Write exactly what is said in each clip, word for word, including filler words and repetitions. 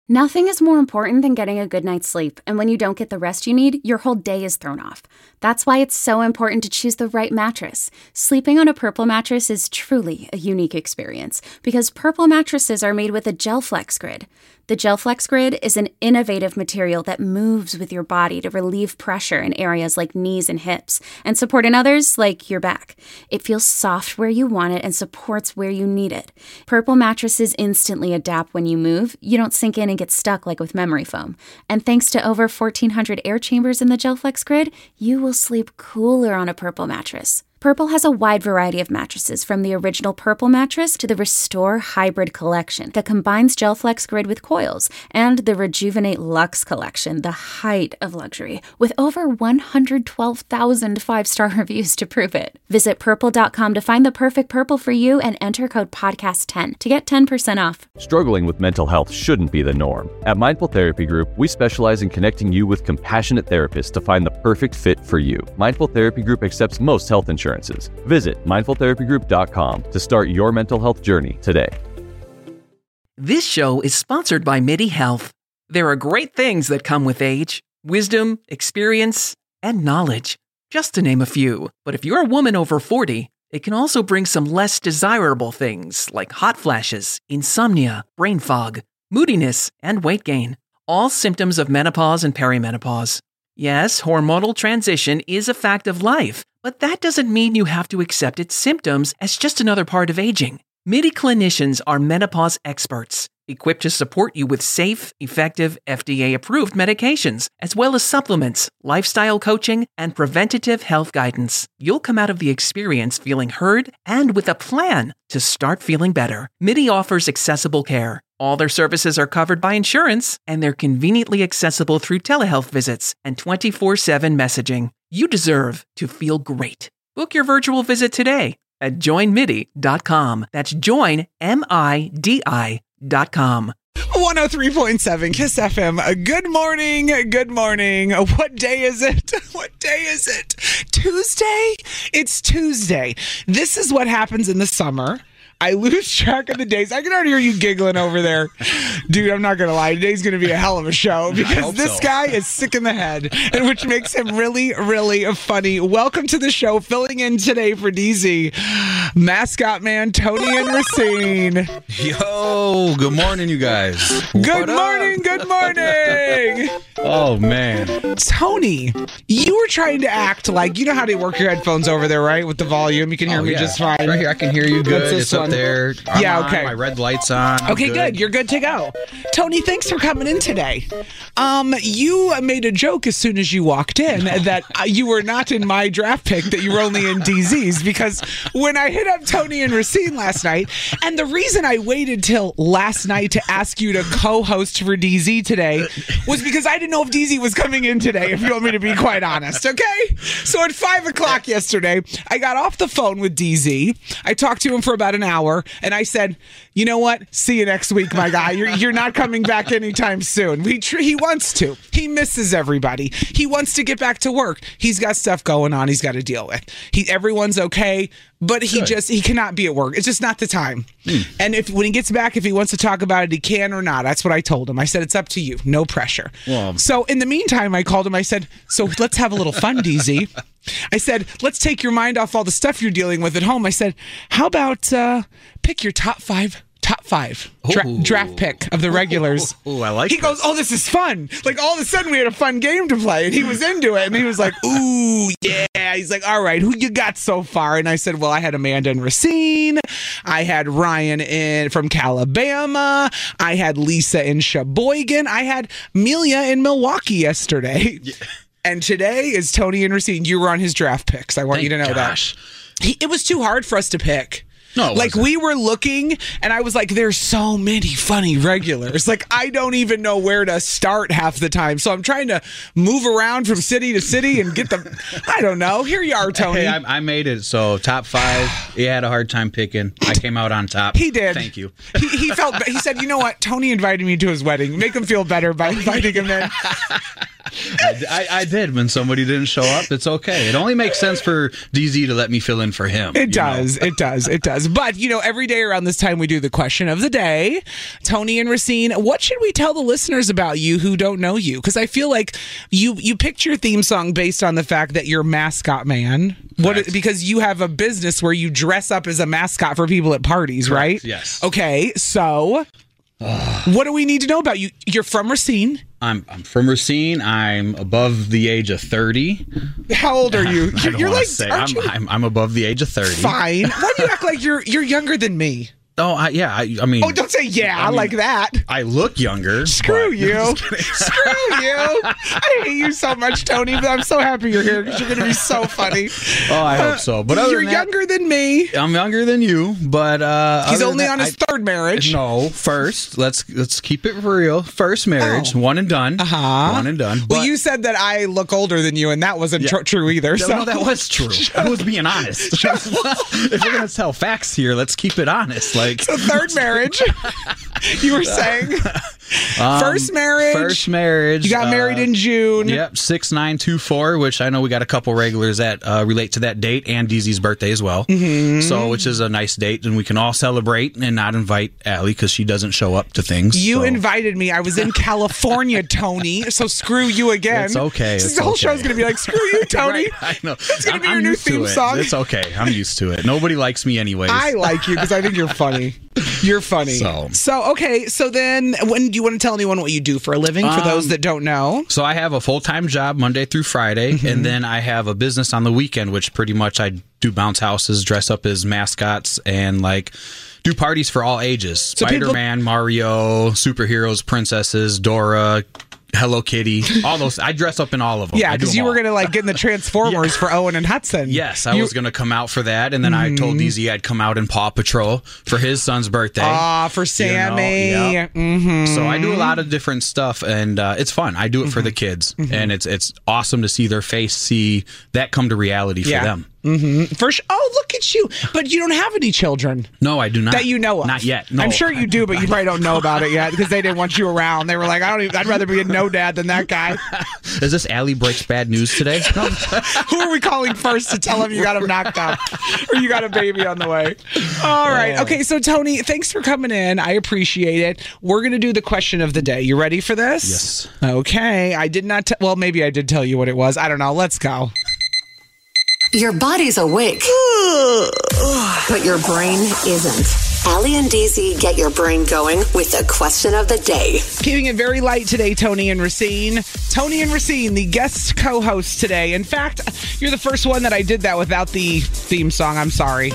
Nothing is more important than getting a good night's sleep, and when you don't get the rest you need, your whole day is thrown off. That's why it's so important to choose the right mattress. Sleeping on a Purple mattress is truly a unique experience, because Purple mattresses are made with a GelFlex Grid. The GelFlex Grid is an innovative material that moves with your body to relieve pressure in areas like knees and hips, and support in others like your back. It feels soft where you want it and supports where you need it. Purple mattresses instantly adapt when you move. You don't sink in and get stuck like with memory foam. And thanks to over fourteen hundred air chambers in the GelFlex Grid, you will sleep cooler on a Purple mattress. Purple has a wide variety of mattresses, from the original Purple mattress to the Restore Hybrid collection that combines GelFlex Grid with coils, and the Rejuvenate Luxe collection, the height of luxury, with over one hundred twelve thousand five-star reviews to prove it. Visit purple dot com to find the perfect Purple for you and enter code podcast ten to get ten percent off. Struggling with mental health shouldn't be the norm. At Mindful Therapy Group, we specialize in connecting you with compassionate therapists to find the perfect fit for you. Mindful Therapy Group accepts most health insurance. Visit mindful therapy group dot com to start your mental health journey today. This show is sponsored by MIDI Health. There are great things that come with age: wisdom, experience, and knowledge, just to name a few. But if you're a woman over forty, it can also bring some less desirable things like hot flashes, insomnia, brain fog, moodiness, and weight gain, all symptoms of menopause and perimenopause. Yes, hormonal transition is a fact of life, but that doesn't mean you have to accept its symptoms as just another part of aging. MIDI clinicians are menopause experts, equipped to support you with safe, effective, F D A-approved medications, as well as supplements, lifestyle coaching, and preventative health guidance. You'll come out of the experience feeling heard and with a plan to start feeling better. MIDI offers accessible care. All their services are covered by insurance, and they're conveniently accessible through telehealth visits and twenty-four seven messaging. You deserve to feel great. Book your virtual visit today at join midi dot com. That's join, M I D I dot com. one oh three point seven KISS F M. Good morning. Good morning. What day is it? What day is it? Tuesday? It's Tuesday. This is what happens in the summer. I lose track of the days. I can already hear you giggling over there. Dude, I'm not going to lie. Today's going to be a hell of a show because this so. guy is sick in the head, and which makes him really, really funny. Welcome to the show. Filling in today for D Z, mascot man Tony and Racine. Yo, good morning, you guys. Good what morning. Up? Good morning. Oh, man. Tony, you were trying to act like, you know how they work your headphones over there, right? With the volume. You can hear oh, me yeah. just fine. Right here, I can hear you good. It's up there. I'm yeah, okay. On, my red light's on. I'm okay, good. good. You're good to go. Tony, thanks for coming in today. Um, you made a joke as soon as you walked in that uh, you were not in my draft pick, that you were only in D Z's, because when I hit up Tony and Racine last night, and the reason I waited till last night to ask you to co-host for D Z today was because I didn't know if D Z was coming in today, if you want me to be quite honest, okay? So at five o'clock yesterday, I got off the phone with D Z. I talked to him for about an hour. And I said, you know what? See you next week, my guy. You're you're not coming back anytime soon. He tr- he wants to. He misses everybody. He wants to get back to work. He's got stuff going on he's got to deal with. He everyone's okay, but he Good. just he cannot be at work. It's just not the time. Mm. And if when he gets back, if he wants to talk about it, he can or not. That's what I told him. I said, it's up to you. No pressure. Well, so in the meantime, I called him. I said, so let's have a little fun, D Z. I said, let's take your mind off all the stuff you're dealing with at home. I said, how about uh, pick your top five, top five dra- draft pick of the regulars. Oh, I like He this. goes, oh, this is fun. Like all of a sudden we had a fun game to play, and he was into it. And he was like, ooh, yeah. He's like, all right, who you got so far? And I said, well, I had Amanda and Racine. I had Ryan in from Calabama. I had Lisa in Sheboygan. I had Melia in Milwaukee yesterday. Yeah. And today is Tony and Racine. You were on his draft picks. I want Thank you to know gosh. that. He, it was too hard for us to pick. No, it like wasn't. we were looking, and I was like, there's so many funny regulars. Like I don't even know where to start half the time. So I'm trying to move around from city to city and get them. I don't know. Here you are, Tony. Hey, I, I made it. So top five. He had a hard time picking. I came out on top. He did. Thank you. He, he felt. He said, you know what? Tony invited me to his wedding. Make him feel better by inviting him in. I, I, I did. When somebody didn't show up, it's okay. It only makes sense for D Z to let me fill in for him. It does. Know? It does. It does. But, you know, every day around this time, we do the question of the day. Tony and Racine, what should we tell the listeners about you who don't know you? Because I feel like you, you picked your theme song based on the fact that you're mascot man. What, right. Because you have a business where you dress up as a mascot for people at parties, Correct. Right? Yes. Okay, so what do we need to know about you? You're from Racine. I'm I'm from Racine. I'm above the age of thirty. How old are you? I don't you're like, say. I'm, you? I'm I'm above the age of thirty. Fine. Why do you act like you're you're younger than me? Oh, I, yeah. I, I mean. Oh, don't say yeah I mean, like that. I look younger. Screw you. Screw you. I hate you so much, Tony, but I'm so happy you're here because you're going to be so funny. Oh, I hope so. But other you're than that, younger than me. I'm younger than you, but uh, he's only that, on his I, third marriage. No, first. Let's let's keep it for real. First marriage, oh. one and done. Uh huh. One and done. But, well, you said that I look older than you, and that wasn't yeah. tr- true either. No, so. no, that was true. I was being honest. If we're gonna tell facts here, let's keep it honest. Like so, third marriage. Marriage, you were saying um, first marriage. First marriage. You got uh, married in June. Yep, six nine two four. Which I know we got a couple regulars that uh, relate to that date and D Z's birthday as well. Mm-hmm. So, which is a nice date, and we can all celebrate and not invite Allie because she doesn't show up to things. You so. invited me. I was in California, Tony. So screw you again. It's okay. It's the whole okay. show's gonna be like screw you, Tony. Right, I know. It's gonna I'm, be your I'm new used theme to it. song. It's okay. I'm used to it. Nobody likes me anyways. I like you because I think you're funny. You're funny. So. so, okay. So then, when do you want to tell anyone what you do for a living for um, those that don't know? So I have a full-time job Monday through Friday, mm-hmm. and then I have a business on the weekend, which pretty much I do bounce houses, dress up as mascots, and like do parties for all ages. So Spider-Man, people- Mario, superheroes, princesses, Dora, Hello Kitty, all those. I dress up in all of them. Yeah, because you all. were going to like get in the Transformers yeah. for Owen and Hudson. Yes, I you... was going to come out for that, and then mm-hmm. I told D Z I'd come out in Paw Patrol for his son's birthday. Ah, for Sammy. You know? Yep. Mm-hmm. So I do a lot of different stuff, and uh, it's fun. I do it mm-hmm. for the kids, mm-hmm. and it's it's awesome to see their face, see that come to reality for yeah. them. Mm-hmm. For sh- oh, look at you! But you don't have any children. No, I do not. That you know of. Not yet. No. I'm sure you do, but you probably don't know about it yet because they didn't want you around. They were like, I don't. Even, I'd rather be a no dad than that guy. Is this Allie breaks bad news today? Who are we calling first to tell him you got him knocked up or you got a baby on the way? All right. Okay. So Tony, thanks for coming in. I appreciate it. We're gonna do the question of the day. You ready for this? Yes. Okay. I did not. T- well, maybe I did tell you what it was. I don't know. Let's go. Your body's awake, but your brain isn't. Allie and D Z get your brain going with the question of the day. Keeping it very light today, Tony and Racine. Tony and Racine, the guest co-host today. In fact, you're the first one that I did that without the theme song. I'm sorry.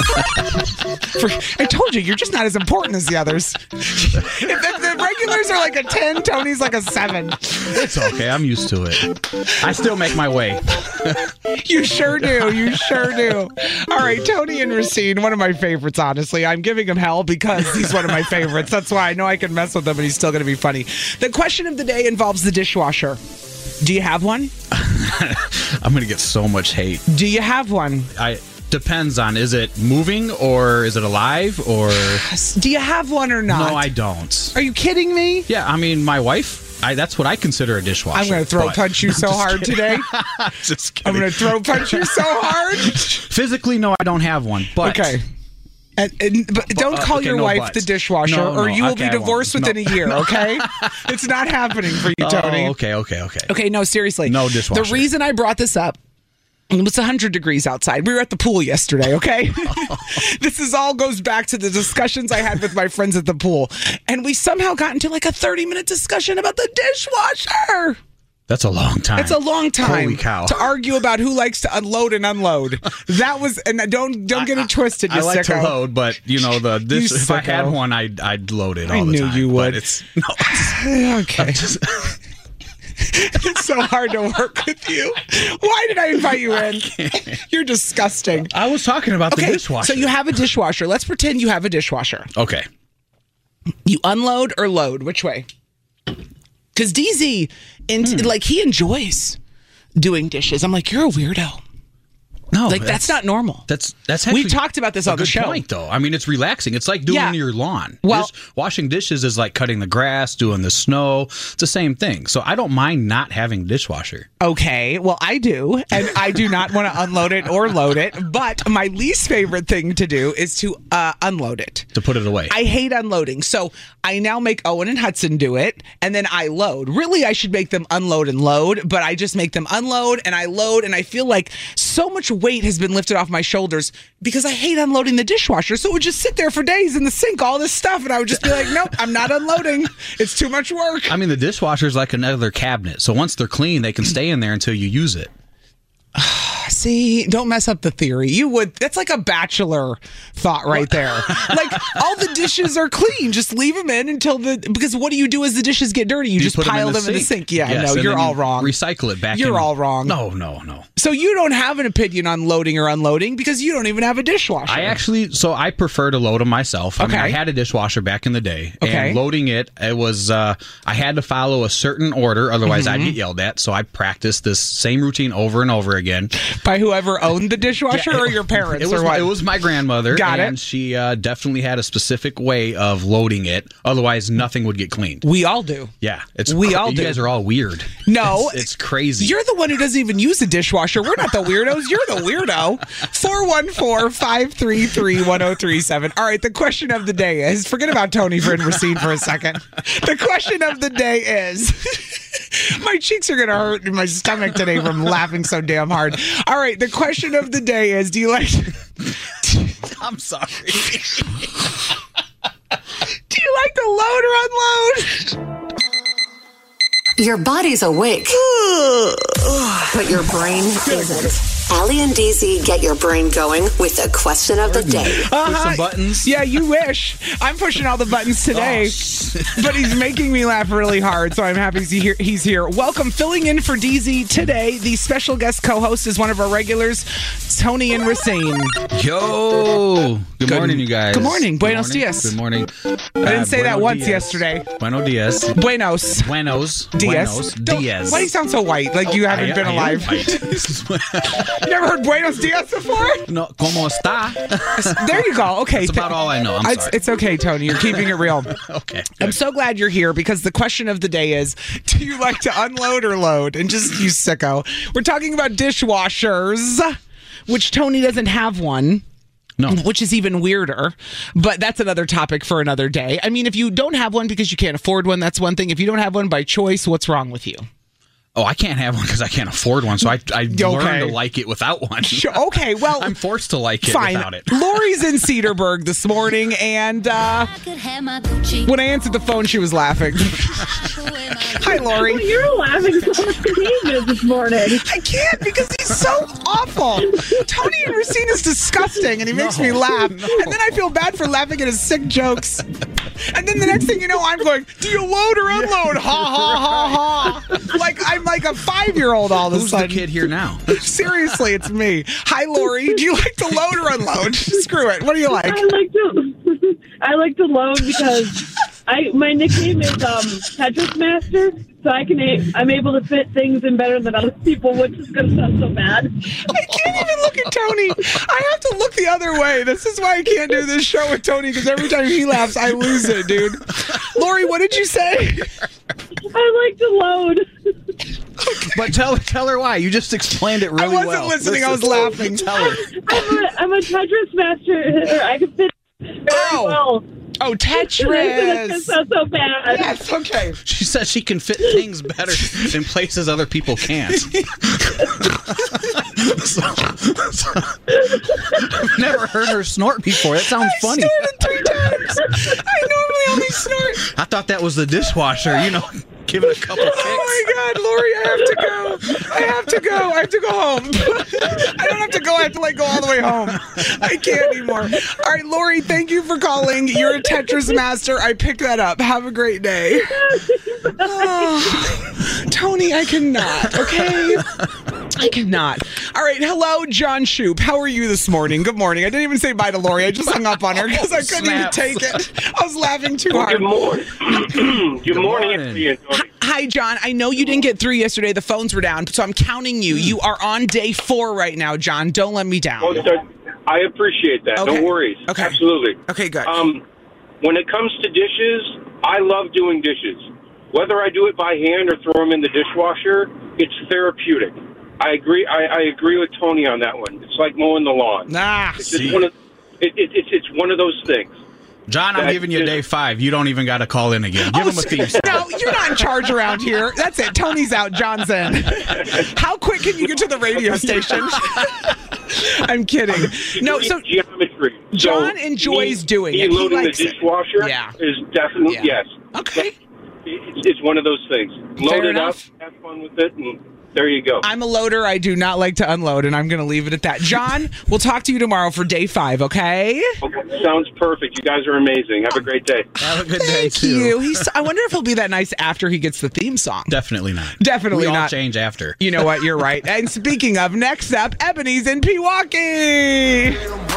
For, I told you, you're just not as important as the others. If, if the regulars are like a ten, Tony's like a seven. It's okay. I'm used to it. I still make my way. You sure do. You sure do. All right, Tony and Racine, one of my favorites, honestly. I'm giving him hell because he's one of my favorites. That's why I know I can mess with him, and he's still going to be funny. The question of the day involves the dishwasher. Do you have one? I'm going to get so much hate. Do you have one? I depends on, is it moving or is it alive or... Do you have one or not? No, I don't. Are you kidding me? Yeah, I mean, my wife... I, that's what I consider a dishwasher. I'm going to throw punch you so hard kidding. today. Just kidding. I'm going to throw punch you so hard. Physically, no, I don't have one. But okay. And, and, but don't call uh, okay, your no wife buts. the dishwasher, no, no, or you will okay, be divorced within no. a year. Okay, it's not happening for you, Tony. Oh, okay, okay, okay. Okay, no, seriously, no dishwasher. The reason I brought this up. It was one hundred degrees outside. We were at the pool yesterday, okay? Oh. This is all goes back to the discussions I had with my friends at the pool. And we somehow got into like a thirty-minute discussion about the dishwasher. That's a long time. It's a long time. Holy cow. To argue about who likes to unload and unload. That was, and don't don't get it twisted, you I, I like sicko. to load, but you know, the this, if I had one, I'd, I'd load it all I the time. I knew you would. But it's, no, it's, okay. Just, it's so hard to work with you. Why did I invite you in? You're disgusting. I was talking about okay, the dishwasher. So you have a dishwasher. Let's pretend you have a dishwasher. Okay. You unload or load? Which way? Because D Z, and, mm. like, he enjoys doing dishes. I'm like, you're a weirdo. No, like that's, that's not normal. That's that's actually we talked about this on the show. Point, though. I mean, it's relaxing. It's like doing yeah. your lawn. Well, Dish, washing dishes is like cutting the grass, doing the snow. It's the same thing. So I don't mind not having a dishwasher. Okay, well I do, and I do not want to unload it or load it. But my least favorite thing to do is to uh, unload it, to put it away. I hate unloading, so I now make Owen and Hudson do it, and then I load. Really, I should make them unload and load, but I just make them unload and I load, and I feel like so much weight has been lifted off my shoulders because I hate unloading the dishwasher. So it would just sit there for days in the sink, all this stuff, and I would just be like, nope, I'm not unloading. It's too much work. I mean, the dishwasher is like another cabinet. So once they're clean, they can stay in there until you use it. See, don't mess up the theory. You would. That's like a bachelor thought right there. Like, all the dishes are clean. Just leave them in until the... Because what do you do as the dishes get dirty? You, you just pile them in the, them in the sink. Yeah, yes, no, you're all wrong. Recycle it back You're in. all wrong. No, no, no. So you don't have an opinion on loading or unloading because you don't even have a dishwasher. I actually... So I prefer to load them myself. I okay. mean, I had a dishwasher back in the day. Okay. And loading it, it was... Uh, I had to follow a certain order. Otherwise, mm-hmm. I'd get yelled at. So I practiced this same routine over and over again. By whoever owned the dishwasher yeah, or your parents? It was, or what? It was my grandmother. Got and it. she uh, definitely had a specific way of loading it. Otherwise, nothing would get cleaned. We all do. Yeah. it's We cr- all you do. You guys are all weird. No. It's, it's crazy. You're the one who doesn't even use a dishwasher. We're not the weirdos. You're the weirdo. four one four, five three three, one zero three seven. All right, the question of the day is, forget about Tony for and Racine for a second. The question of the day is... My cheeks are going to hurt in my stomach today from laughing so damn hard. All right, the question of the day is, do you like... I'm sorry. Do you like to load or unload? Your body's awake, but your brain isn't. Allie and D Z get your brain going with the question of the day. Uh-huh. Push some buttons. Yeah, you wish. I'm pushing all the buttons today, oh. But he's making me laugh really hard, so I'm happy he's here. He's here. Welcome, filling in for D Z today. The special guest co-host is one of our regulars, Tony and Racine. Yo! Good, Good morning, you guys. Good morning. Good Buenos morning. dias. Good morning. I didn't uh, say that once dias. yesterday. Buenos dias. Buenos. Buenos. Dias. Buenos Don't, dias. Why do you sound so white? Like you haven't I, been I alive. You never heard Buenos dias before? No, ¿cómo está? There you go. Okay. That's about all I know. I'm it's, sorry. It's okay, Tony. You're keeping it real. Okay. Good. I'm so glad you're here because the question of the day is, do you like to unload or load? And just, you sicko. We're talking about dishwashers, which Tony doesn't have one. No. Which is even weirder, but that's another topic for another day. I mean, if you don't have one because you can't afford one, that's one thing. If you don't have one by choice, what's wrong with you? Oh, I can't have one because I can't afford one, so I, I okay. learned to like it without one. Okay, well... I'm forced to like it fine. without it. Lori's in Cedarburg this morning, and uh, when I answered the phone, she was laughing. Hi, Lori. Oh, you're laughing so much David this morning. I can't because he's so awful. Tony and Racine is disgusting, and he makes no, me laugh. No. And then I feel bad for laughing at his sick jokes. And then the next thing you know, I'm going, do you load or unload? Ha, ha, ha, ha. Like, I'm like a five-year-old all of a Who's sudden. the kid here now? Seriously, it's me. Hi, Lori. Do you like to load or unload? Screw it. What do you like? I like to I like to load because I my nickname is um, Tetris Master, so I can I'm able to fit things in better than other people, which is going to sound so bad. I can't even look at Tony. I have to look the other way. This is why I can't do this show with Tony, because every time he laughs, I lose it, dude. Lori, what did you say? I like to load. But tell tell her why. You just explained it really well. I wasn't well. listening. I was laughing. Tell her. I'm a, I'm a Tetris Master, or I can fit very oh. well. Oh, Tetris. It's not so bad. Yes, okay. She says she can fit things better in places other people can't. so, so, I've never heard her snort before. That sounds I funny. I snorted three times. I normally only snort. I thought that was the dishwasher, you know, give it a couple kicks. Oh my God, Lori, I have to go. I have to go. I have to go home. I don't have to go. I have to like go all the way home. I can't anymore. All right, Lori, thank you for calling. You're a Tetris master. I picked that up. Have a great day. Oh, Tony, I cannot. Okay. I cannot. All right. Hello, John Shoup. How are you this morning? Good morning. I didn't even say bye to Lori. I just hung up on her because I couldn't Snaps. even take it. I was laughing too hard. Good morning. Good morning. morning. Tony. Hi, John. I know you didn't get through yesterday. The phones were down, so I'm counting you. You are on day four right now, John. Don't let me down. Oh, so I appreciate that. Okay. No worries. Okay. Absolutely. Okay, good. Um, when it comes to dishes, I love doing dishes. Whether I do it by hand or throw them in the dishwasher, it's therapeutic. I agree. I, I agree with Tony on that one. It's like mowing the lawn. Ah, it's just one of it, it, it's it's one of those things. John, I'm that giving you just, day five. You don't even got to call in again. Give oh, him a theme song. No, you're not in charge around here. That's it. Tony's out. John's in. How quick can you get to the radio station? I'm kidding. No, so geometry. John so enjoys me, doing me it. He loading likes the dishwasher it. Yeah. is definitely Yeah. yes. Okay. It's, it's one of those things. Load Fair it enough. up, have fun with it, and there you go. I'm a loader. I do not like to unload, and I'm going to leave it at that. John, we'll talk to you tomorrow for day five, okay? Okay, sounds perfect. You guys are amazing. Have a great day. Have a good day, Thank too. you. He's, I wonder if he'll be that nice after he gets the theme song. Definitely not. Definitely we all not. change after. You know what? You're right. And speaking of, next up, Ebony's in Pewaukee.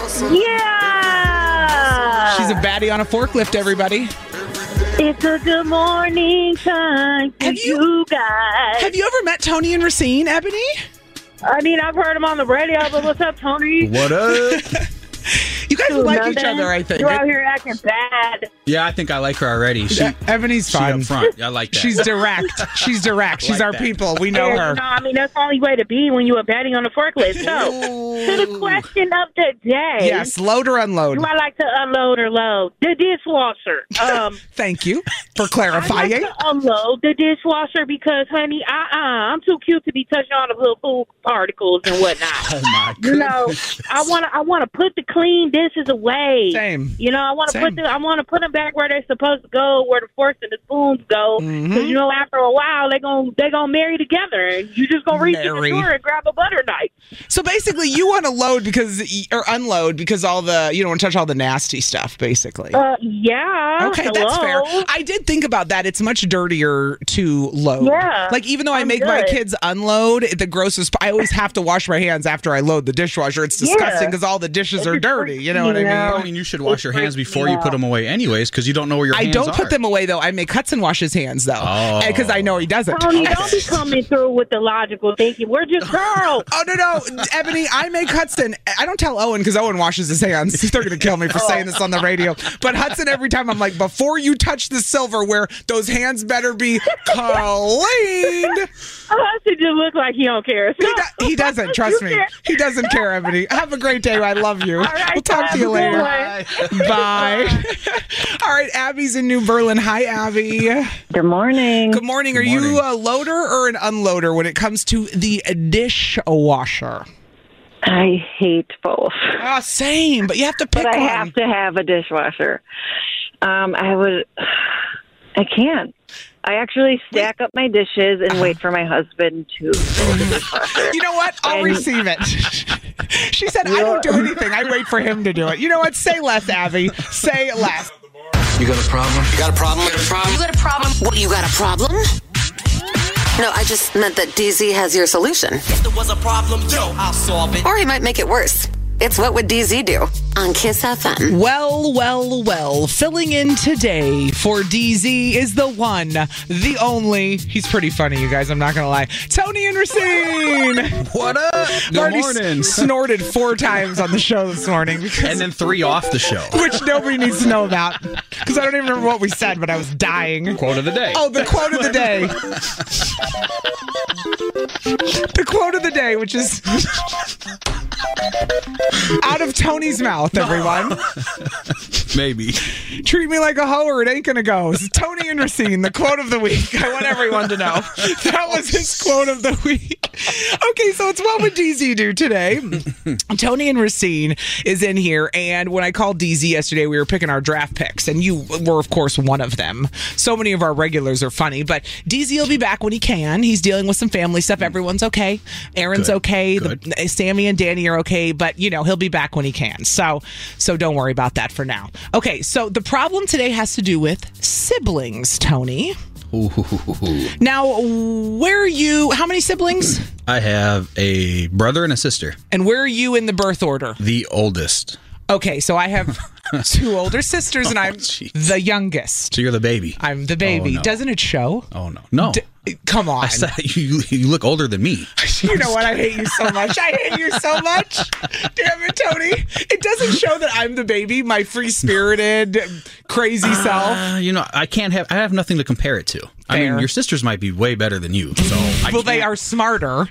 Yeah! She's a baddie on a forklift, everybody. It's a good morning time for Have you- you guys. Have you ever met Tony and Racine, Ebony? I mean, I've heard him on the radio, but what's up, Tony? What up? You guys Dude, like nothing. each other, I think. You're out here acting bad. Yeah, I think I like her already. She, E- Ebony's she fun. up front. I like that. She's direct. She's direct. She's Like our that. people. We know And, her. You know, I mean, that's the only way to be when you are betting on a forklift. So, to the question of the day. Yes, load or unload. Do I like to unload or load? The dishwasher. Um, Thank you for I like clarifying. to unload the dishwasher because, honey, uh-uh, I'm too cute to be touching all the little food particles and whatnot. Oh, my You know, goodness. I want to. I want to put the clean dishes away. Same. You know, I want to Same. put them. I want to put them back where they're supposed to go, where the forks and the spoons go. Because Mhm. you know, after a while, they gon' they gonna marry together, and you just gonna reach in Marry. the drawer and grab a butter knife. So basically, you want to load because, or unload because all the you don't want to touch all the nasty stuff. Basically. Uh, yeah. Okay, that's fair. hello? I did think about that. It's much dirtier to load. Yeah, Like, even though I I'm make my good. kids unload, the grossest, I always have to wash my hands after I load the dishwasher. It's disgusting Yeah. because all the dishes It's are just dirty. You know what I freaking mean? out. I mean, you should wash your hands freaks before me you put out. them away anyways, because you don't know where your I hands don't are. put them away, though. I make Hudson wash his hands, though. Oh. Because I know he doesn't. Tony, don't be coming through with the logical thinking. We're just girls. Oh, no, no. Ebony, I make Hudson. I don't tell Owen because Owen washes his hands. They're going to kill me for saying this on the radio. But Hudson, every time I'm like, before you touch the silverware, those hands better be cleaned. Hudson just look like he don't care. He, do- he doesn't, trust You me. care. He doesn't care, Ebony. Have a great day. I love you. All right, we'll talk to have you a later. good one. Bye. All right, Abby's in New Berlin. Hi, Abby. Good morning. Good morning. Are Good you morning. a loader or an unloader when it comes to the dishwasher? I hate both, Ah, same, but you have to pick but I one. have to have a dishwasher. Um, I would, I can't. I actually stack up my dishes and wait for my husband to fill the dishwasher. You know what? I'll And- receive it. She said, I don't do anything. I wait for him to do it. You know what? Say less, Abby. Say less. You got a problem? You got a problem? You got a problem? You got a problem? What, you got a problem? No, I just meant that D Z has your solution. If there was a problem, yo, I'll solve it. Or he might make it worse. It's What Would D Z Do? On Kiss F M. Well, well, well. Filling in today for D Z is the one, the only. He's pretty funny, you guys. I'm not going to lie. Tony and Racine. What up? Good Already morning. s- snorted four times on the show this morning. Because, And then three off the show. which nobody needs to know about. Because I don't even remember what we said, but I was dying. Quote of the day. Oh, the quote of the day. The quote of the day, which is out of Tony's mouth, everyone. Maybe. Treat me like a hoe or it ain't gonna go. It's Tony and Racine, the quote of the week. I want everyone to know. That was his quote of the week. Okay, so it's What Would D Z Do today? Tony and Racine is in here, and when I called D Z yesterday, we were picking our draft picks, and you were, of course, one of them. So many of our regulars are funny, but D Z will be back when he can. He's dealing with some family stuff. Everyone's okay. Aaron's Good. okay. Good. The, Sammy and Danny are okay, but, you know, he'll be back when he can. So, so don't worry about that for now. Okay, so the problem today has to do with siblings, Tony. Ooh. Now, where are you? How many siblings? I have a brother and a sister. And where are you in the birth order? The oldest. Okay, so I have two older sisters, and I'm Oh, the youngest. So you're the baby. I'm the baby. Oh, no. Doesn't it show? Oh, no. No. D- come on. I said you, you look older than me. You know what? I hate you so much. I hate you so much. Damn it, Tony. It doesn't show that I'm the baby, my free-spirited, crazy uh, self. You know, I can't have, I have nothing to compare it to. Fair. I mean, your sisters might be way better than you. So I well, can't. they are smarter.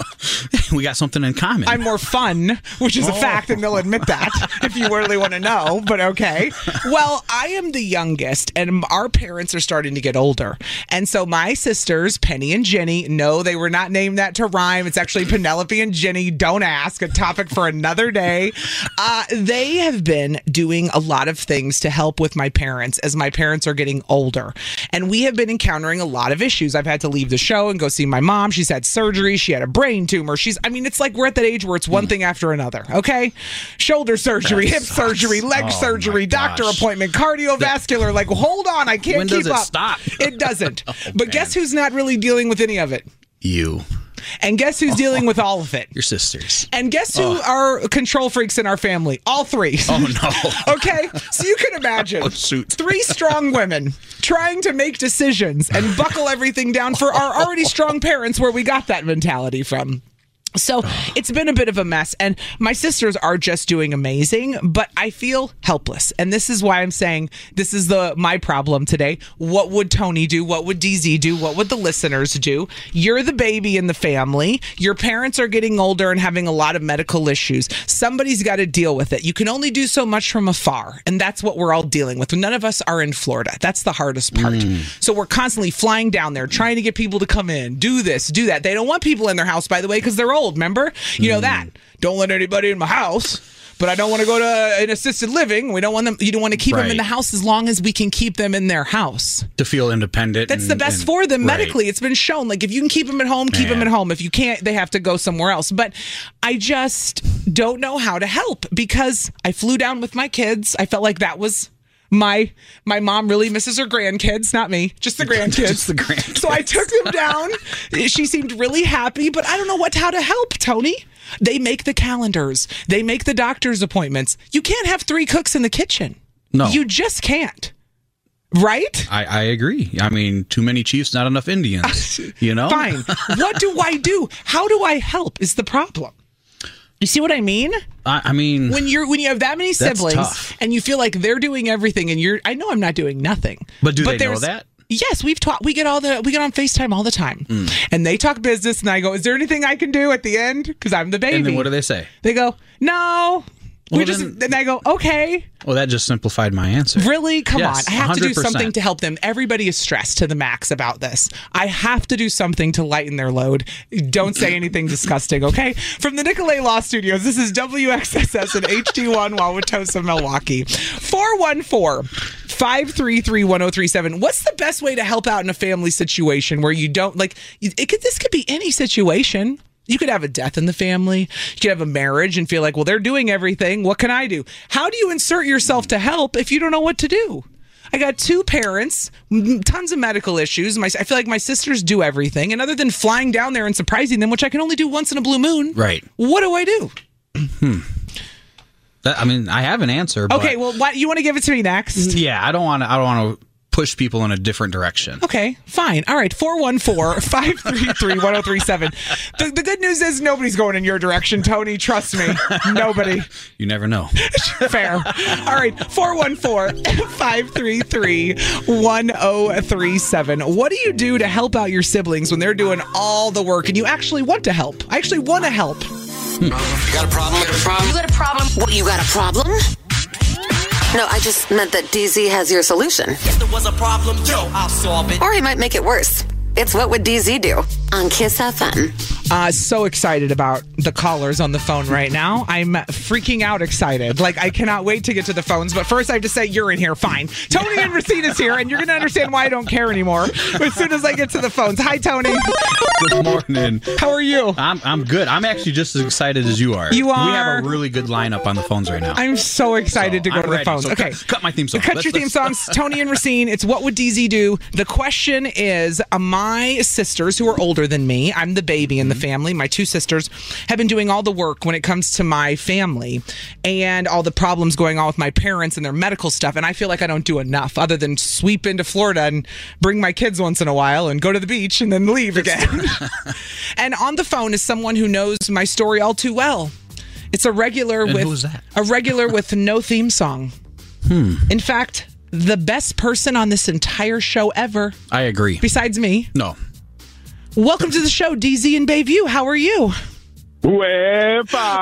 We got something in common. I'm more fun, which is oh. a fact, and they'll admit that if you really want to know, but okay. Well, I am the youngest, and our parents are starting to get older. And so my sisters, Penny and Jenny, no, they were not named that to rhyme. It's actually Penelope and Jenny. Don't ask. A topic for another day. Uh, they have been doing a lot of things to help with my parents as my parents are getting older. And we have been encountering a lot of issues. I've had to leave the show and go see my mom. She's had surgery. She had a brain tumor. She's, I mean, it's like we're at that age where it's one mm. thing after another, okay? Shoulder surgery, that hip sucks. surgery, leg oh surgery, doctor appointment, cardiovascular. Like, hold on, I can't when keep does it up. Stop? It doesn't. oh, but man. Guess who's not really dealing with any of it? You. And guess who's dealing with all of it? Your sisters. And guess who oh. are control freaks in our family? All three. Oh, no. Okay? So you can imagine oh, shoot. three strong women trying to make decisions and buckle everything down for our already strong parents where we got that mentality from. So it's been a bit of a mess, and my sisters are just doing amazing, but I feel helpless. And this is why I'm saying this is the my problem today. What would Tony do? What would D Z do? What would the listeners do? You're the baby in the family. Your parents are getting older and having a lot of medical issues. Somebody's got to deal with it. You can only do so much from afar, and that's what we're all dealing with. None of us are in Florida. That's the hardest part. Mm. So we're constantly flying down there, trying to get people to come in, do this, do that. They don't want people in their house, by the way, because they're old. Remember? You know that. Don't let anybody in my house. But I don't want to go to an assisted living. We don't want them. You don't want to keep right. them in the house as long as we can keep them in their house to feel independent. That's and, the best and, for them right. medically. It's been shown. Like if you can keep them at home, keep Man. them at home. If you can't, they have to go somewhere else. But I just don't know how to help because I flew down with my kids. I felt like that was. My my mom really misses her grandkids, not me, just the grandkids. just the grandkids. So I took them down. She seemed really happy, but I don't know what how to help, Tony. They make the calendars. They make the doctor's appointments. You can't have three cooks in the kitchen. No. You just can't. Right? I, I agree. I mean, too many chiefs, not enough Indians. You know? Fine. What do I do? How do I help is the problem. You see what I mean? I, I mean, when you're when you have that many siblings and you feel like they're doing everything, and you're, I know I'm not doing nothing. But do but they know that? Yes, we've taught. We get all the we get on FaceTime all the time, mm. and they talk business, and I go, "Is there anything I can do at the end?" Because I'm the baby. And then what do they say? They go, "No." Well, we just then, then I go, okay. Well, that just simplified my answer. Really? Come yes, on. I have one hundred percent. To do something to help them. Everybody is stressed to the max about this. I have to do something to lighten their load. Don't say anything disgusting, okay? From the Nicolay Law Studios, this is W X S S and H D one Wauwatosa, Milwaukee. four one four, five three three, one oh three seven. What's the best way to help out in a family situation where you don't, like, it could, this could be any situation. You could have a death in the family. You could have a marriage and feel like, well, they're doing everything. What can I do? How do you insert yourself to help if you don't know what to do? I got two parents, tons of medical issues. My, I feel like my sisters do everything. And other than flying down there and surprising them, which I can only do once in a blue moon, right? What do I do? Hmm. That, I mean, I have an answer. But okay, well, what, you want to give it to me next? Yeah, I don't want to. I don't want to push people in a different direction. Okay, fine. All right, four one four, five three three, one oh three seven. The, the good news is nobody's going in your direction, Tony. Trust me. Nobody. You never know. Fair. All right, four one four, five three three, one oh three seven. What do you do to help out your siblings when they're doing all the work and you actually want to help? I actually want to help. Hmm. You got a problem? You got a problem? You got a problem? What, you got a problem? No, I just meant that D Z has your solution. If there was a problem, yo, I'll solve it. Or he might make it worse. It's What Would D Z Do on Kiss F M. Uh, so excited about the callers on the phone right now. I'm freaking out excited. Like, I cannot wait to get to the phones. But first, I have to say, you're in here. Fine. Tony and Racina's here, and you're going to understand why I don't care anymore as soon as I get to the phones. Hi, Tony. Good morning. How are you? I'm I'm good. I'm actually just as excited as you are. You are. We have a really good lineup on the phones right now. I'm so excited so to go I'm to ready. the phones. So okay. Cut, cut my theme song. Cut let's, your theme songs. Tony and Racine. It's What Would D Z Do? The question is, uh, my sisters who are older than me, I'm the baby in the family. My two sisters have been doing all the work when it comes to my family and all the problems going on with my parents and their medical stuff. And I feel like I don't do enough other than sweep into Florida and bring my kids once in a while and go to the beach and then leave again. And on the phone is someone who knows my story all too well. It's a regular And with who is that? a regular with no theme song. Hmm. In fact, the best person on this entire show ever. I agree. Besides me. No. Welcome to the show, D Z and Bayview. How are you? Wepa!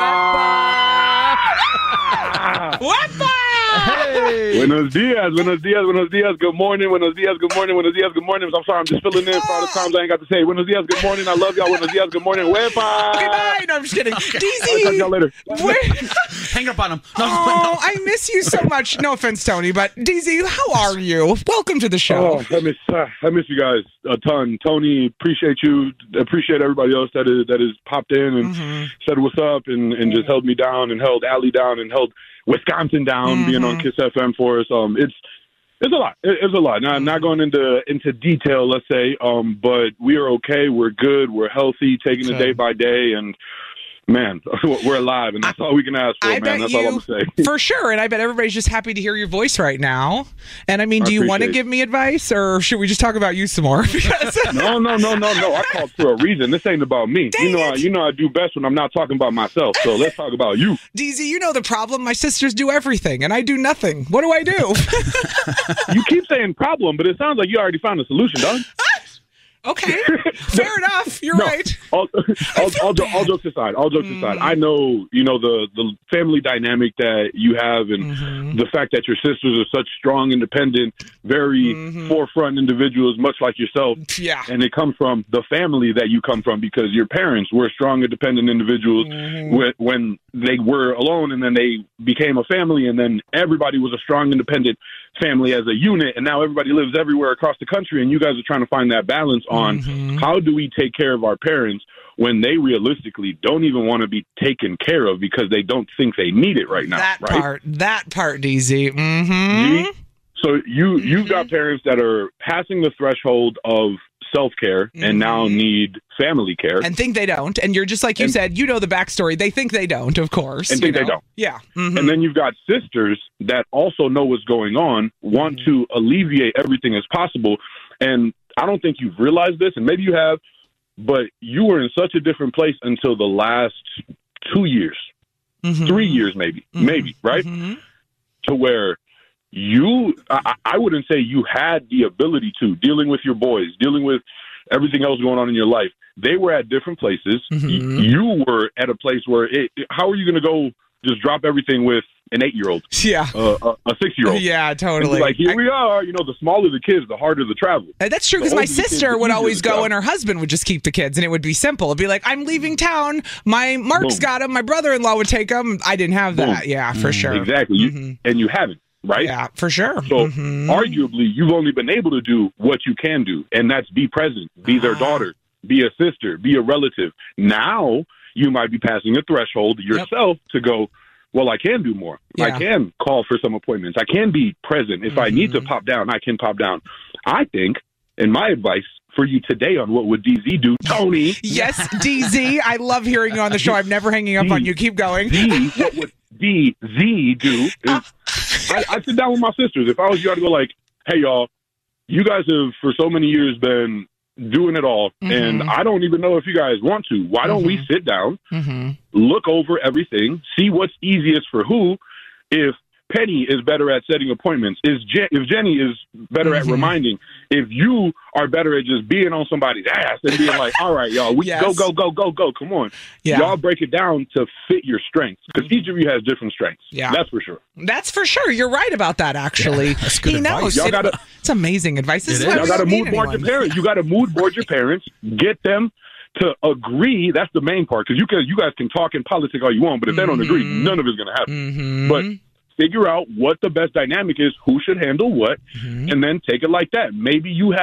Wepa! Hey. Buenos dias, buenos dias, buenos dias, good morning, buenos dias, good morning, buenos dias, good morning. I'm sorry, I'm just filling in for all the times I ain't got to say buenos dias, good morning, I love y'all, buenos dias, good morning, wepa! Okay, bye. No, I'm just kidding. Okay. D Z! I'll talk to y'all later. Hang up on him. No, oh, no. I miss you so much. No offense, Tony, but D Z, how are you? Welcome to the show. Oh, I miss, uh, I miss you guys a ton. Tony, appreciate you, appreciate everybody else that is that has popped in and mm-hmm. said what's up and, and just held me down and held Allie down and held Wisconsin down, mm-hmm. being on Kiss F M for us. Um, it's it's a lot. It, it's a lot. Now, I'm not going into into detail, let's say, um, but we are okay. We're good. We're healthy, taking it day by day, and man, we're alive, and that's all we can ask for, I man. bet That's you, all I'm gonna say. For sure, and I bet everybody's just happy to hear your voice right now. And I mean, I do you want to appreciate it. give me advice, or should we just talk about you some more? Because No, no, no, no, no. I called for a reason. This ain't about me. Dang you know, I, it. you know, I do best when I'm not talking about myself. So let's talk about you. D Z, you know the problem. My sisters do everything, and I do nothing. What do I do? You keep saying problem, but it sounds like you already found a solution, dog. Okay, fair enough. You're No, right. All, all, all, jo- all jokes aside, all jokes aside, I know, you know, the, the family dynamic that you have and Mm-hmm. the fact that your sisters are such strong, independent, very Mm-hmm. forefront individuals, much like yourself. Yeah. And it comes from the family that you come from because your parents were strong, independent individuals Mm-hmm. when, when they were alone and then they became a family and then everybody was a strong, independent family as a unit. And now everybody lives everywhere across the country and you guys are trying to find that balance on Mm-hmm. how do we take care of our parents when they realistically don't even want to be taken care of because they don't think they need it right now. That right? part, that part, D Z. Mm-hmm. See? So you you've got parents that are passing the threshold of self-care and now need family care And think they don't. And you're just like you And- said, you know the backstory. They think they don't, of course. and you think they know? don't. Yeah. Mhm. And then you've got sisters that also know what's going on, want to alleviate everything as possible. And I don't think you've realized this, and maybe you have, but you were in such a different place until the last two years, Mhm. three years maybe, Mhm. maybe, right? Mhm. To where you, I, I wouldn't say you had the ability to, dealing with your boys, dealing with everything else going on in your life. They were at different places. Mhm. Y- You were at a place where, it, how are you going to go just drop everything with an eight-year-old, Yeah. uh, a, a six-year-old? Yeah, And be totally. like, here I- we are. You know, the smaller the kids, the harder the travel. Uh, That's true, The because my older the kids, sister the would easier always the go travel. and her husband would just keep the kids, and it would be simple. It'd be like, I'm leaving town. My Mark's Boom. got them. My brother-in-law would take them. I didn't have that. Boom. Yeah, for sure. Exactly. You, Mhm. and you haven't, right? Yeah, for sure. So Mhm. arguably, you've only been able to do what you can do, and that's be present, be their Ah. daughter, be a sister, be a relative. Now you might be passing a threshold yourself to go, well, I can do more. Yeah. I can call for some appointments. I can be present. If I need to Mhm. pop down, I can pop down. I think, and my advice for you today on what would D Z do, Tony, Yes, D Z. I love hearing you on the show. I'm never hanging up on you. Keep going. D, what would D Z do is I, I'd sit down with my sisters. If I was you, I'd go like, hey, y'all, you guys have for so many years been doing it all, Mhm. and I don't even know if you guys want to. Why don't we sit down, Mm-hmm. look over everything, see what's easiest for who? If Penny is better at setting appointments, is Je- if Jenny is better at Mhm. reminding, if you are better at just being on somebody's ass and being like, all right, y'all, we Yes. go, go, go, go, go, come on. Yeah. Y'all break it down to fit your strengths because each of you has different strengths. Yeah. That's for sure. That's for sure. You're right about that, actually. Yeah, that's good he advice. knows. Y'all It- gotta- it's amazing advice. This It is why is. Y'all we got to don't need mood board your anyone. parents. You got to mood board your parents. Get them to agree. That's the main part because you can, you guys can talk in politics all you want, but if they don't agree, Mhm. none of it's going to happen. Mhm. But figure out what the best dynamic is, who should handle what, Mhm. and then take it like that. Maybe you have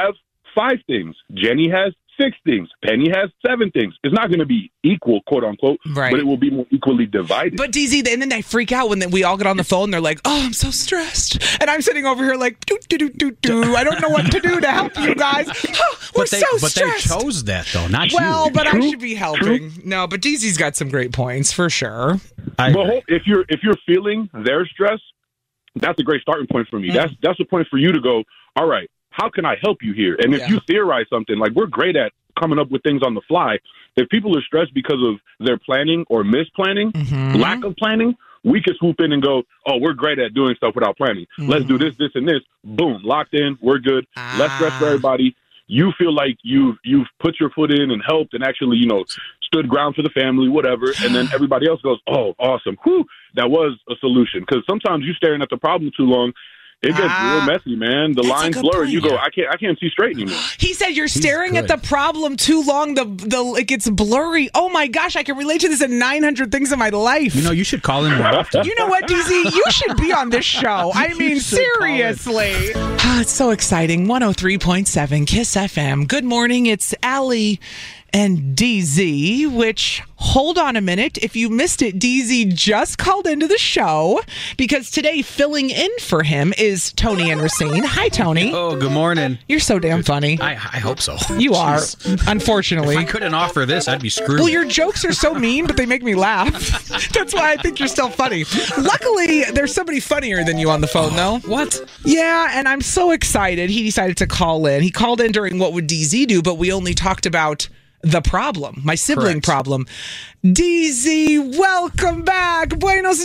five things. Jenny has six things. Penny has seven things. It's not going to be equal, quote unquote, right. but it will be more equally divided. But D Z, and then they freak out when we all get on the phone. They're like, "Oh, I'm so stressed," and I'm sitting over here like, "Do do do do do." I don't know what to do to help you guys. Oh, we're but they, so but stressed. But they chose that though, not well, you. but True. I should be helping. True. No, but D Z's got some great points for sure. I but agree. if you're if you're feeling their stress, that's a great starting point for me. Mm. That's that's a point for you to go, all right, how can I help you here? And if yeah. you theorize something, like we're great at coming up with things on the fly. If people are stressed because of their planning or misplanning, mm-hmm. lack of planning, we can swoop in and go, oh, we're great at doing stuff without planning. Mm-hmm. Let's do this, this, and this. Boom, locked in. We're good. Ah. Less stress for everybody. You feel like you've you've put your foot in and helped and actually, you know, stood ground for the family, whatever. And then everybody else goes, oh, awesome. Whew, that was a solution. Because sometimes you're staring at the problem too long. It gets ah, real messy, man. The lines blur. Point. You go, I can't, I can't see straight anymore. He said you're staring at the problem too long. The the it gets blurry. Oh my gosh, I can relate to this in nine hundred things in my life. You know, you should call in more often. You know what, D Z? You should be on this show. I mean, seriously. Ah, it's so exciting. one oh three point seven Kiss F M. Good morning. It's Allie and D Z, which, hold on a minute. If you missed it, D Z just called into the show because today filling in for him is Tony and Racine. Hi, Tony. Oh, good morning. You're so damn funny. I, I hope so. You Jeez. are, unfortunately. If I couldn't offer this, I'd be screwed. Well, your jokes are so mean, but they make me laugh. That's why I think you're still funny. Luckily, there's somebody funnier than you on the phone, though. What? Yeah, and I'm so excited. He decided to call in. He called in during What Would D Z Do, but we only talked about the problem, my sibling Correct. problem. D Z, welcome back. Buenos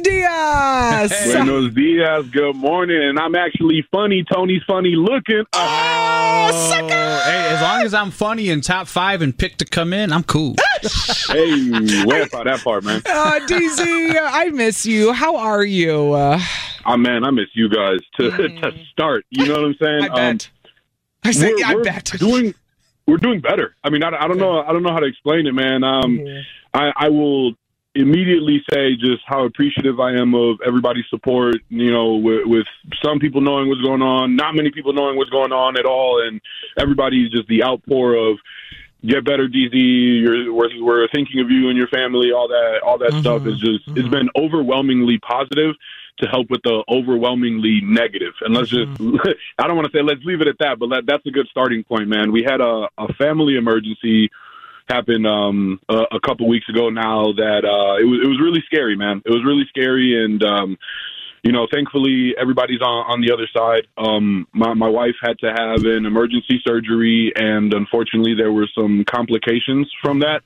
dias. Hey. Buenos dias. Good morning. And I'm actually funny. Tony's funny looking. Oh, oh sucker. Hey, as long as I'm funny in top five and picked to come in, I'm cool. Hey, where about that part, man? Uh, D Z, I miss you. How are you? Uh, oh, man, I miss you guys to, mm. to start. You know what I'm saying? I bet. Um, I say, we're, I we're bet. Doing, we're doing better. I mean, I, I don't know. I don't know how to explain it, man. Um, mm-hmm. I, I will immediately say just how appreciative I am of everybody's support, you know, with, with some people knowing what's going on, not many people knowing what's going on at all. And everybody's just the outpour of get better, D Z. You're, we're, we're thinking of you and your family. All that, all that mm-hmm. stuff is just, mm-hmm. it's been overwhelmingly positive to help with the overwhelmingly negative. And let's mm-hmm. just, I don't want to say let's leave it at that, but let, that's a good starting point, man. We had a, a family emergency happen um, a, a couple weeks ago now that uh, it was it was really scary, man. It was really scary, and um, you know, thankfully everybody's on, on the other side. Um, my my wife had to have an emergency surgery, and unfortunately, there were some complications from that.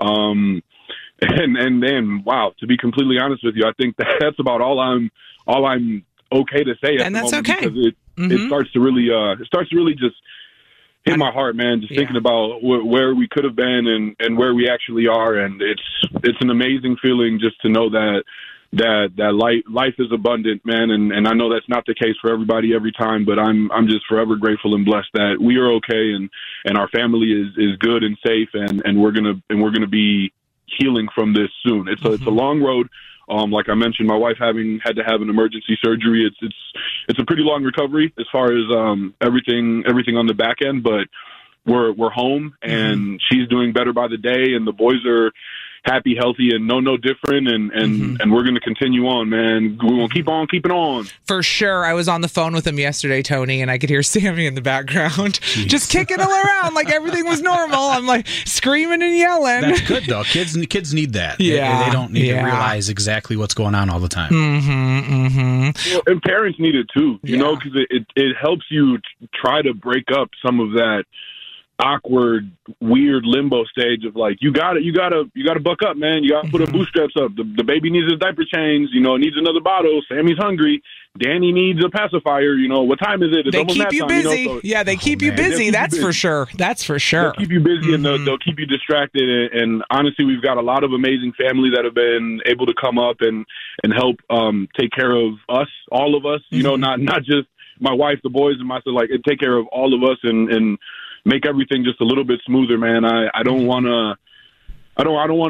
Um, and and then, wow, to be completely honest with you, I think that that's about all I'm all I'm okay to say. At and the that's moment okay. Because it mm-hmm. it starts to really uh, it starts to really just hit my heart, man, just yeah. thinking about wh- where we could have been and, and where we actually are. And it's it's an amazing feeling just to know that that that life life is abundant, man. And, and I know that's not the case for everybody every time, but I'm I'm just forever grateful and blessed that we are okay and, and our family is, is good and safe, and, and we're gonna and we're gonna be healing from this soon. It's a mm-hmm. it's a long road. Um, like I mentioned, my wife having had to have an emergency surgery. It's it's it's a pretty long recovery as far as um, everything everything on the back end. But we're we're home, and mm-hmm. she's doing better by the day, and the boys are happy, healthy, and no no different. And and, mm-hmm. and we're going to continue on, man. We're going to keep on keeping on. For sure. I was on the phone with him yesterday, Tony, and I could hear Sammy in the background Jeez. just kicking him around like everything was normal. I'm like screaming and yelling. That's good, though. Kids kids need that. Yeah. They, they don't need yeah. to realize exactly what's going on all the time. Mm-hmm, mm-hmm. Well, and parents need it, too, you yeah. know, because it, it, it helps you t- try to break up some of that awkward, weird limbo stage of like, you gotta, you gotta, you gotta buck up, man. You gotta put mm-hmm. her bootstraps up. The, the baby needs his diaper changed. You know, needs another bottle. Sammy's hungry. Danny needs a pacifier. You know, what time is it? It's they keep you time, busy. You know? So, yeah, they keep oh, you busy. Keep That's you busy. for sure. That's for sure. They'll keep you busy mm-hmm. and they'll, they'll keep you distracted. And, and honestly, we've got a lot of amazing family that have been able to come up and and help um, take care of us, all of us. You mm-hmm. know, not not just my wife, the boys, and myself. Like, take care of all of us and and. make everything just a little bit smoother, man. I, I don't want to, I don't, I don't want to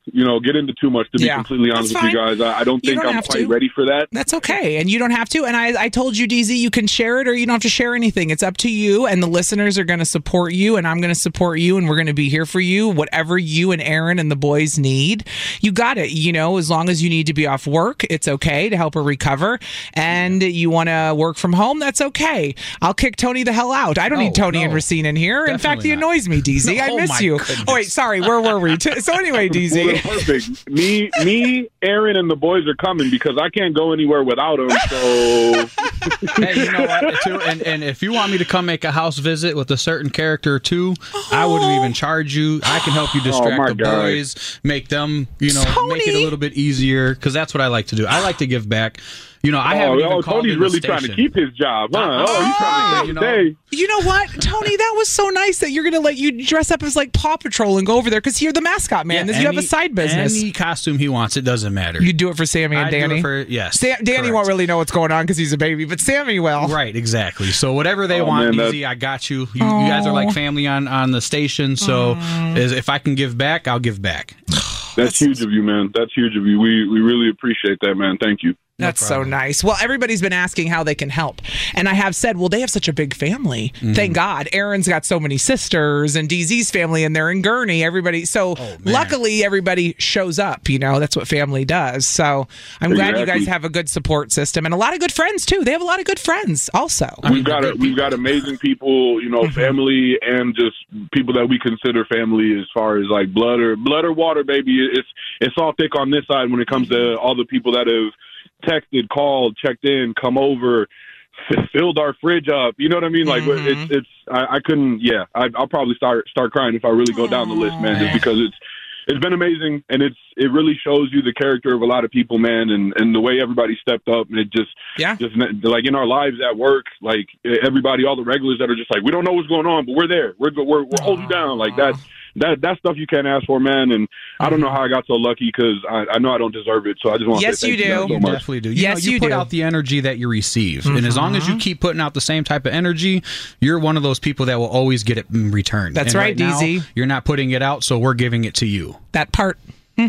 you know, get into too much, to be Yeah. completely honest That's with you fine. guys. I, I don't You think don't I'm have quite to. ready for that. That's okay. And you don't have to. And I, I told you, D Z, you can share it or you don't have to share anything. It's up to you. And the listeners are going to support you. And I'm going to support you. And we're going to be here for you. Whatever you and Aaron and the boys need, you got it. You know, as long as you need to be off work, it's okay to help her recover. And you want to work from home, that's okay. I'll kick Tony the hell out. I don't No, need Tony no. and Racine in here. In fact, he Definitely not. annoys me, D Z. I Oh, miss my you. goodness. Oh, wait, sorry. Where were we? T- So anyway, D Z. Well, then perfect. Me, me, Aaron, and the boys are coming because I can't go anywhere without them. So Hey, you know what? Too, and, and if you want me to come make a house visit with a certain character or two, I wouldn't even charge you. I can help you distract Oh, my the God. boys, make them, you know, make it Tony! a little bit easier because that's what I like to do. I like to give back. You know, I oh, haven't even oh, called Tony's in the really trying to station. keep his job, huh? Oh, he's trying to you keep know. his day. You know what, Tony? That was so nice that you're going to let you dress up as like Paw Patrol and go over there because you're the mascot man. Yeah, you have a any- side business. Any costume he wants, it doesn't matter. You do it for Sammy and I do Danny. it for, yes. Sam, Danny correct. won't really know what's going on because he's a baby, but Sammy will. Right, exactly. So whatever they Oh, want, man, easy. I got you. You, you guys are like family on, on the station. So as, if I can give back, I'll give back. That's huge of you, man. That's huge of you. We we really appreciate that, man. Thank you. That's so nice. Well, everybody's been asking how they can help. And I have said, well, they have such a big family. Mm-hmm. Thank God. Aaron's got so many sisters and D Z's family and they're in Gurney. Everybody. So Oh, luckily everybody shows up. You know, that's what family does. So I'm glad you Exactly. guys have a good support system and a lot of good friends too. They have a lot of good friends also. We've got a, we've got amazing people, you know, Mm-hmm. family and just people that we consider family as far as like blood or blood or water, baby. It's it's all thick on this side when it comes to all the people that have texted, called, checked in, come over, f- filled our fridge up. You know what I mean? Like Mhm. it's it's I, I couldn't. Yeah, I, I'll probably start start crying if I really go down the list, man, just because it's. It's been amazing, and it's it really shows you the character of a lot of people, man, and, and the way everybody stepped up, and it just Yeah. just like in our lives at work, like everybody, all the regulars that are just like, we don't know what's going on, but we're there, we're we're we're holding you down, like that. That that stuff you can't ask for, man. And I don't know how I got so lucky because I, I know I don't deserve it. So I just want to Yes, say thank you you, do. guys so You much. definitely do. You Yes, know, you, you put do. out the energy that you receive. And as long as you keep putting out the same type of energy, you're one of those people that will always get it in return. That's And right, now, D Z. You're not putting it out, so we're giving it to you. That part.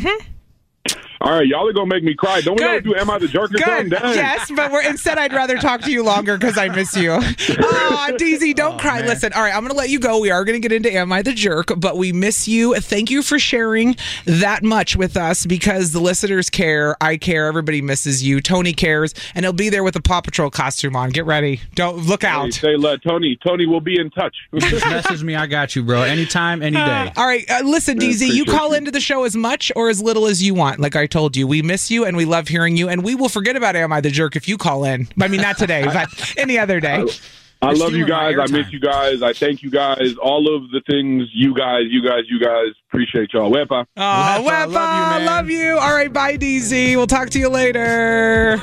All right, y'all are gonna make me cry. Don't we Good. know do Am I the Jerk or something? Good. Dang. Yes, but we're, instead I'd rather talk to you longer because I miss you. Aw, D Z, don't cry. man. Listen, all right, I'm going to let you go. We are going to get into Am I the Jerk, but we miss you. Thank you for sharing that much with us because the listeners care. I care. Everybody misses you. Tony cares, and he'll be there with a Paw Patrol costume on. Get ready. Don't look Hey, out. say let Tony. Tony will be in touch. Just message me. I got you, bro. Anytime, any day. All right, uh, listen, D Z, you appreciate call you. into the show as much or as little as you want. Like I told you, we miss you and we love hearing you, and we will forget about Am I the Jerk if you call in. I mean, not today, but any other day. I You're love you stealing my guys. I miss airtime. you guys. I thank you guys. All of the things you guys, you guys, you guys. Appreciate y'all. Wepa. Oh, Wepa, Wepa, love you, man. love you. All right, bye, D Z. We'll talk to you later.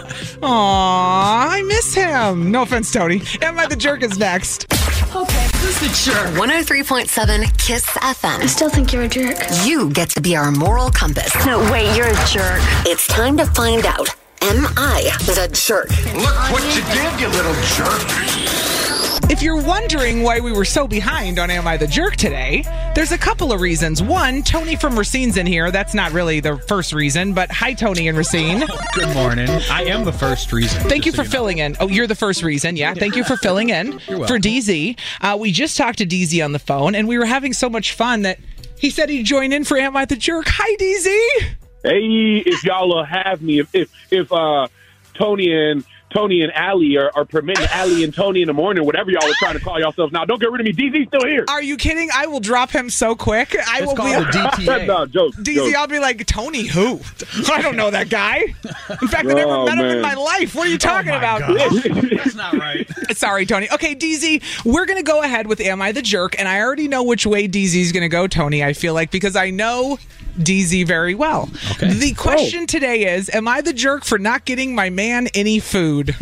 Aw, I miss him. No offense, Tony. Am I the Jerk is next. Okay, who's the jerk? one oh three point seven KISS F M. I still think you're a jerk. You get to be our moral compass. No, wait, you're a jerk. It's time to find out. Am I the jerk? Look what you did, you little jerk. If you're wondering why we were so behind on Am I the Jerk today, there's a couple of reasons. One, Tony from Racine's in here. That's not really the first reason, but hi, Tony and Racine. Good morning. I am the first reason. Thank you just for so know. filling in. Oh, you're the first reason. Yeah, thank you for filling in You're welcome. for D Z. Uh, we just talked to D Z on the phone, and we were having so much fun that he said he'd join in for Am I the Jerk. Hi, D Z. Hey, if y'all will have me, if if, if uh, Tony and Tony and Allie are, are permitting Allie and Tony in the morning, whatever y'all are trying to call yourselves now, don't get rid of me. D Z's still here. Are you kidding? I will drop him so quick. I It's will called be the D T A. no, joke. D Z, joke. I'll be like, Tony who? I don't know that guy. In fact, I never Oh, met him in man. my life. What are you talking my about? God. That's not right. Sorry, Tony. Okay, D Z, we're going to go ahead with Am I the Jerk? And I already know which way D Z is going to go, Tony, I feel like, because I know D Z very well. Okay. The question today is, am I the jerk for not getting my man any food?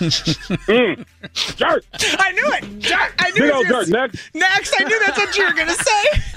Mm. Jerk. I knew it. Jerk. I knew Big it. old was- jerk. Next. Next, I knew that's what you were going to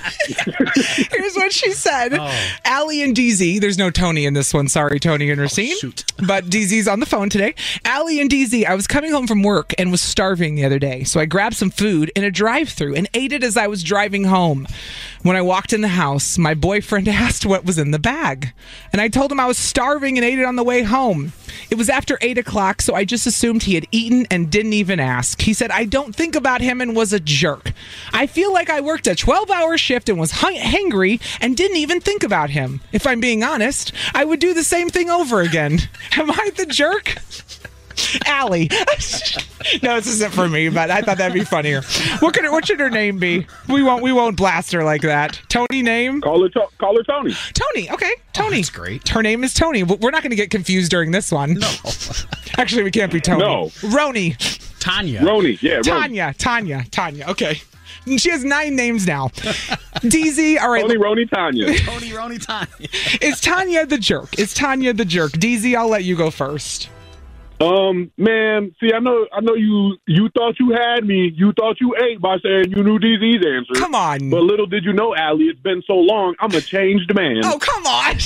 say. Here's what she said. Oh. Allie and D Z, there's no Tony in this one. Sorry, Tony and Racine. shoot. But D Z's on the phone today. Allie and D Z, I was coming home from work and was starving the other day. So I grabbed some food in a drive-thru and ate it as I was driving home. When I walked in the house, my boyfriend asked what was in the bag. And I told him I was starving and ate it on the way home. It was after eight o'clock, so I just assumed he had eaten and didn't even ask. He said, I don't think about him and was a jerk. I feel like I worked a twelve-hour shift and was hung- hangry and didn't even think about him. If I'm being honest, I would do the same thing over again. Am I the jerk? Allie. No, this isn't for me, but I thought that'd be funnier. What could her, what should her name be? We won't we won't blast her like that. Tony name? Call her to- call her Tony. Tony. Okay, Tony. Oh, that's great. Her name is Tony. We're not going to get confused during this one. No. Actually, we can't be Tony. No. Roni. Tanya. Roni. Yeah. Roni. Tanya. Tanya. Tanya. Okay. She has nine names now. D Z, all right. Tony, Roni, Tanya. Tony, Roni, Tanya. Is Tanya the jerk? Is Tanya the jerk? D Z, I'll let you go first. Um, man, see, I know, I know you, you thought you had me. You thought you ate by saying you knew D Z's answer. Come on. But little did you know, Allie, it's been so long, I'm a changed man. Oh, come on.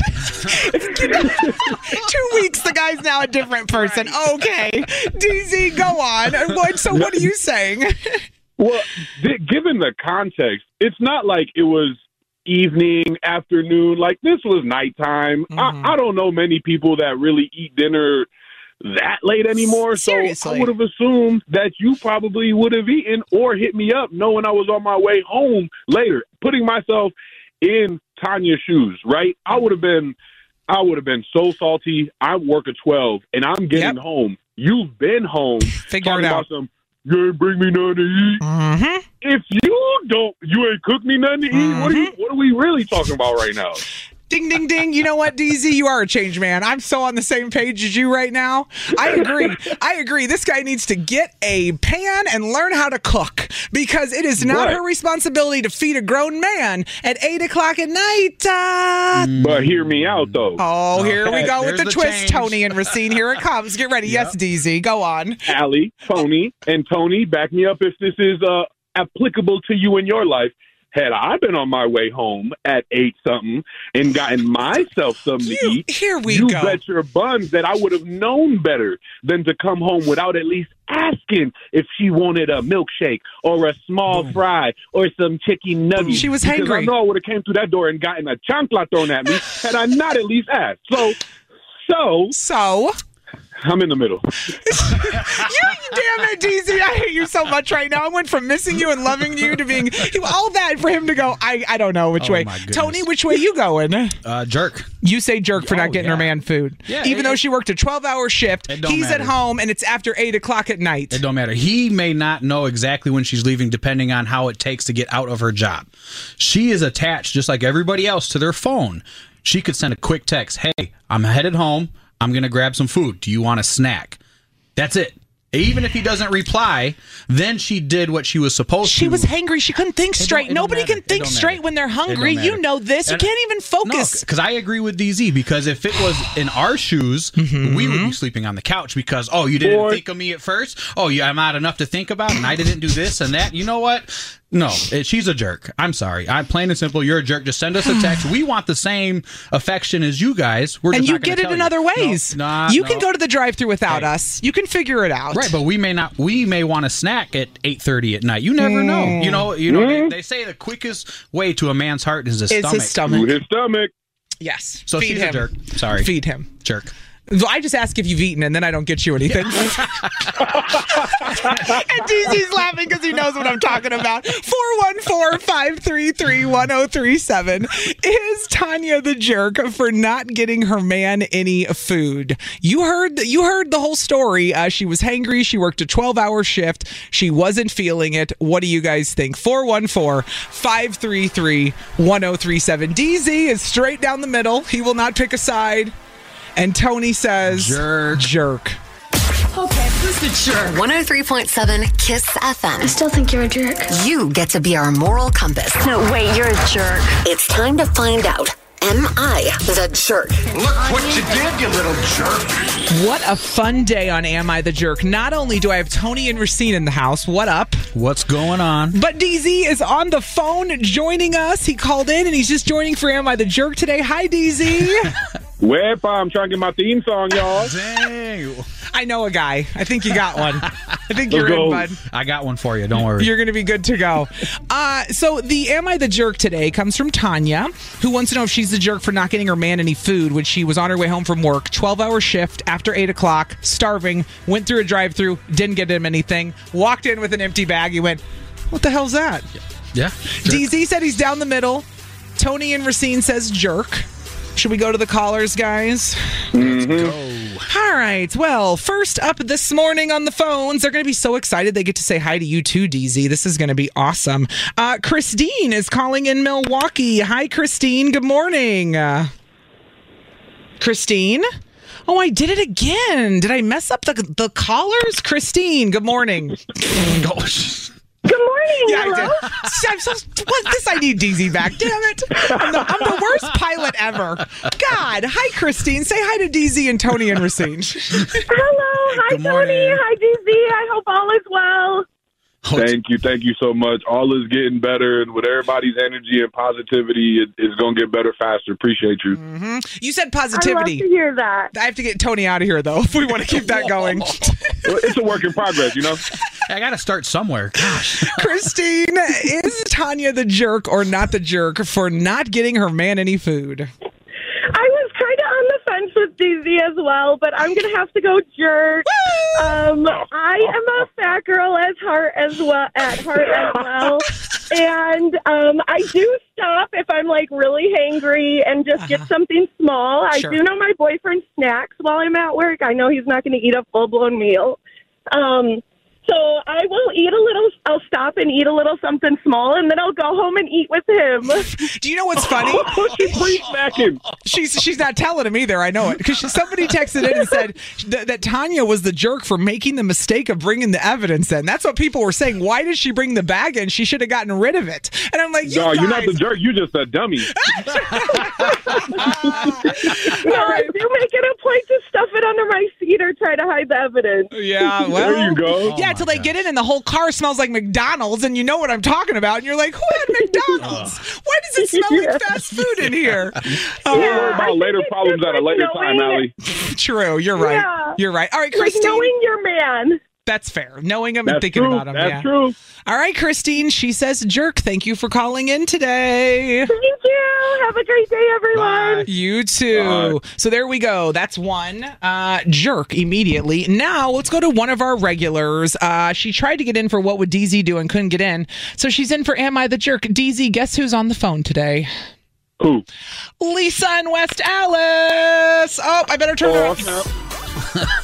Two weeks, the guy's now a different person. Okay. D Z, go on. What, so what are you saying? Well, th- given the context, it's not like it was evening, afternoon. Like, this was nighttime. Mm-hmm. I, I don't know many people that really eat dinner that late anymore. Seriously. So I would have assumed that you probably would have eaten or hit me up knowing I was on my way home later. Putting myself in Tanya's shoes, right? I would have been I would have been so salty. I work at twelve and I'm getting yep. home. You've been home. Figure talking it out. About some, you ain't bring me nothing to eat. Mm-hmm. If you don't, you ain't cook me nothing to eat. Mm-hmm. What are you, what are we really talking about right now? Ding, ding, ding. You know what, D Z? You are a changed man. I'm so on the same page as you right now. I agree. I agree. This guy needs to get a pan and learn how to cook because it is not what? her responsibility to feed a grown man at eight o'clock at night. Uh... But hear me out, though. Oh, here okay. we go with the, the twist, change. Tony and Racine. Here it comes. Get ready. Yep. Yes, D Z. Go on. Allie, Tony, and Tony, back me up if this is uh, applicable to you in your life. Had I been on my way home at eight something and gotten myself something you, to eat, here we you go. bet your buns that I would have known better than to come home without at least asking if she wanted a milkshake or a small Boom. fry or some chicken nuggets. She was because hangry. I know I would have came through that door and gotten a chancla thrown at me had I not at least asked. So, so, so. I'm in the middle. you damn it, D Z. I hate you so much right now. I went from missing you and loving you to being all that for him to go, I, I don't know which oh way. Tony, which way you going? Uh, jerk. You say jerk for oh, not getting yeah. her man food. Yeah, Even it, though she worked a twelve-hour shift, he's matter. at home and it's after eight o'clock at night. It don't matter. He may not know exactly when she's leaving depending on how it takes to get out of her job. She is attached, just like everybody else, to their phone. She could send a quick text, hey, I'm headed home. I'm going to grab some food. Do you want a snack? That's it. Even if he doesn't reply, then she did what she was supposed she to. She was hangry. She couldn't think straight. Nobody can think straight when they're hungry. You know this. And you can't even focus. Because no, I agree with D Z, because if it was in our shoes, mm-hmm. we would be sleeping on the couch because, oh, you didn't Boy. think of me at first? Oh, yeah, I'm not enough to think about, and I didn't do this and that. You know what? No, it, she's a jerk. I'm sorry. I'm plain and simple. You're a jerk. Just send us a text. We want the same affection as you guys. We're and just you not get it in you. other ways. No, nah, you no. can go to the drive-thru without hey. us. You can figure it out. Right, but we may not. We may want a snack at eight thirty at night. You never mm. know. You know. You know. Mm. They, they say the quickest way to a man's heart is his is stomach. His stomach. His stomach. Yes. So Feed she's him. a jerk. Sorry. Feed him. Jerk. I just ask if you've eaten, and then I don't get you anything. And D Z's laughing because he knows what I'm talking about. four one four, five three three, one zero three seven. Is Tanya the jerk for not getting her man any food? You heard you heard the whole story. Uh, she was hangry. She worked a twelve-hour shift. She wasn't feeling it. What do you guys think? four one four, five three three, one zero three seven. D Z is straight down the middle. He will not pick a side. And Tony says, jerk. Jerk. Okay, who's the jerk? one oh three point seven Kiss F M. I still think you're a jerk. You get to be our moral compass. No, wait, you're a jerk. It's time to find out. Am I the jerk? Look what you did, you little jerk. What a fun day on Am I the Jerk. Not only do I have Tony and Racine in the house, what up? What's going on? But D Z is on the phone joining us. He called in and he's just joining for Am I the Jerk today. Hi, D Z. Wepa, I'm trying to get my theme song, y'all. Dang. I know a guy. I think you got one. I think you're in, bud. I got one for you. Don't worry. You're going to be good to go. Uh, so the Am I the Jerk today comes from Tanya, who wants to know if she's the jerk for not getting her man any food when she was on her way home from work. twelve-hour shift after eight o'clock, starving, went through a drive-thru, didn't get him anything, walked in with an empty bag. He went, what the hell's that? Yeah. D Z said he's down the middle. Tony and Racine says jerk. Should we go to the callers, guys? Mm-hmm. Let's go. All right. Well, first up this morning on the phones, they're going to be so excited they get to say hi to you too, D Z. This is going to be awesome. Uh, Christine is calling in Milwaukee. Hi, Christine. Good morning. Uh, Christine? Oh, I did it again. Did I mess up the the callers? Christine, good morning. Good morning. Yeah, hello? I did. I'm so, what, this I need D Z back. Damn it. I'm the, I'm the worst pilot ever. God. Hi, Christine. Say hi to D Z and Tony and Racine. Hello. Hi, Good Tony. morning. Hi, D Z. I hope all is well. Thank you. Thank you so much. All is getting better, and with everybody's energy and positivity, it, it's going to get better faster. Appreciate you. Mm-hmm. You said I love positivity. to hear that. I have to get Tony out of here, though, if we want to keep that going. It's a work in progress, you know? I got to start somewhere. Gosh. Christine, is Tanya the jerk or not the jerk for not getting her man any food? I was kind of on the fence with D Z as well, but I'm going to have to go jerk. Um, I am a fat girl at heart as well, at heart as well. And um, I do stop if I'm like really hangry and just get something small. Sure. I do know my boyfriend snacks while I'm at work. I know he's not going to eat a full-blown meal. Um, so I will eat a little, I'll stop and eat a little something small, and then I'll go home and eat with him. Do you know what's funny? She's pre-snacking. She's she's not telling him either. I know it because somebody texted in and said th- that Tanya was the jerk for making the mistake of bringing the evidence in. That's what people were saying. Why did she bring the bag in? She should have gotten rid of it. And I'm like, you No, guys. you're not the jerk. You're just a dummy. No, I do make it a point to stuff it under my seat or try to hide the evidence. Yeah, well, There you go. yeah, Oh, till my they get in and the whole car smells like McDonald's, and you know what I'm talking about, and you're like, who had McDonald's? Why does it smell like fast food in here? Don't Yeah, worry I about think later it's problems just at a like later time, knowing- Allie. True, you're right. Yeah. You're right. All right, Like Christine. knowing your man. That's fair. Knowing him and That's thinking true. about him. That's yeah. true. All right, Christine. She says jerk. Thank you for calling in today. Thank you. Have a great day, everyone. You too. Bye. So there we go. That's one uh, jerk immediately. Now let's go to one of our regulars. Uh, she tried to get in for What Would D Z Do and couldn't get in. So she's in for Am I the Jerk? D Z, guess who's on the phone today? Who? Lisa in West Alice. Oh, I better turn Oh, it off.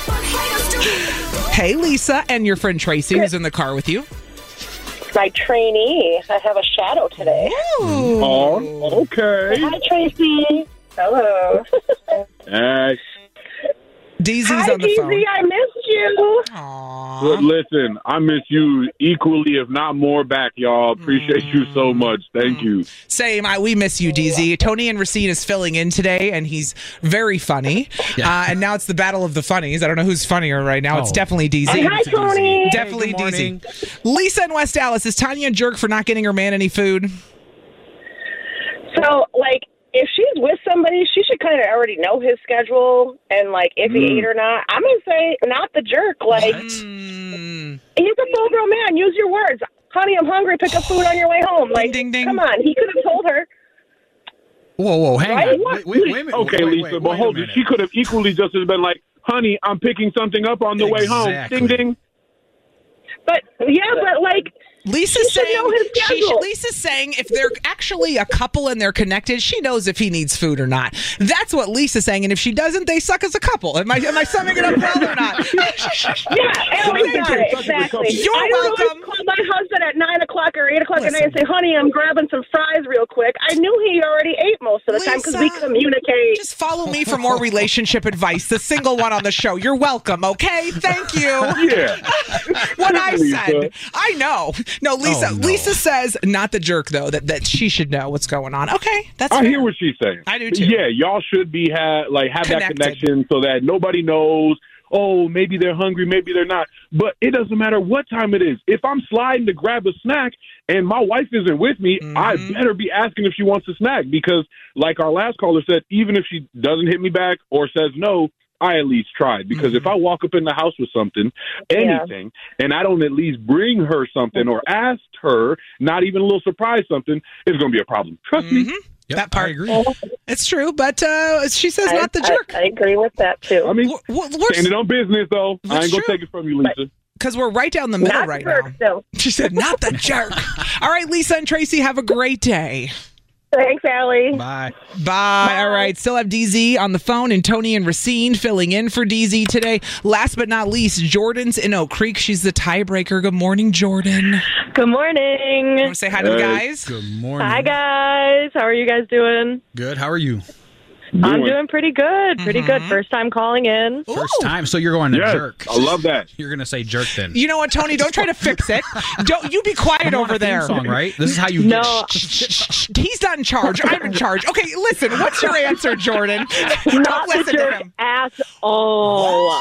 Hey, Lisa, and your friend Tracy, who's in the car with you. My trainee. I have a shadow today. Oh, okay. Hi, Tracy. Hello. Hey. D Z's Hi, on the D Z. phone. I missed you. Look, listen, I miss you equally, if not more, back, y'all. Appreciate you so much. Thank you. Same. I, we miss you, D Z. Tony and Racine is filling in today, and he's very funny. Yeah. Uh, and now it's the battle of the funnies. I don't know who's funnier right now. It's Oh. definitely D Z. Hey, hi, Tony. Definitely Hey, good D Z. morning. Lisa in West Dallas, is Tanya a jerk for not getting her man any food? So, like, if she's with somebody, she should kind of already know his schedule and, like, if he ate or not. I'm going to say not the jerk. Like, Mm. he's a full-grown man. Use your words. Honey, I'm hungry. Pick up food on your way home. Like, ding, ding. come on. He could have told her. Whoa, whoa, hang Right? on. Wait, wait, wait a minute. Okay, wait, Lisa, wait, but wait a hold it. minute. She could have equally just as been like, honey, I'm picking something up on the way home. Exactly. Ding, ding. But, yeah, but, like, Lisa's She should saying know his she schedule. should, Lisa's saying if they're actually a couple and they're connected, she knows if he needs food or not. That's what Lisa's saying. And if she doesn't, they suck as a couple. Am I am I summing it up well or not? yeah, Ellie got it. Such a good couple. Exactly. You're I don't welcome. always call my husband at nine o'clock or eight o'clock at night and Listen. say, honey, I'm grabbing some fries real quick. I knew he already ate most of the time because we Lisa, communicate. Just follow me for more relationship advice. The single one on the show. You're welcome. Okay, thank you. Yeah. What I Lisa. said, I know. No, Lisa. Oh, no. Lisa says not the jerk though. That that she should know what's going on. Okay, that's. I fair. hear what she's saying. I do too. Yeah, y'all should be ha- like have Connected. that connection so that nobody knows. Oh, maybe they're hungry, maybe they're not. But it doesn't matter what time it is. If I'm sliding to grab a snack and my wife isn't with me, Mm-hmm. I better be asking if she wants a snack because, like our last caller said, even if she doesn't hit me back or says no, I at least tried. Because mm-hmm. if I walk up in the house with something, anything, yeah. and I don't at least bring her something or ask her, not even a little surprise something, it's going to be a problem. Trust mm-hmm. me. Yep, that part. I agree. It's true, but uh, she says I, not the jerk. I, I agree with that, too. I mean, we're, we're standing on business, though. I ain't going to take it from you, Lisa. But, because we're right down the middle not right jerk, now. Though. She said, not the jerk. All right, Lisa and Tracy, have a great day. Thanks, Allie. Bye. Bye. Bye. All right, still have D Z on the phone and Tony and Racine filling in for D Z today. Last but not least, Jordan's in Oak Creek. She's the tiebreaker. Good morning, Jordan. Good morning. Want to say hi to the guys? Good morning. Hi, guys. How are you guys doing? Good. How are you? Doing. I'm doing pretty good. Pretty mm-hmm. good. First time calling in. First Ooh. time. So you're going to yes, jerk. I love that. You're going to say jerk then. You know what, Tony? Don't try to fix it. Don't you be quiet over there. Song, right? This is how you No. get He's not in charge. I'm in charge. Okay, listen. What's your answer, Jordan? Not Don't listen the jerk to him. at all.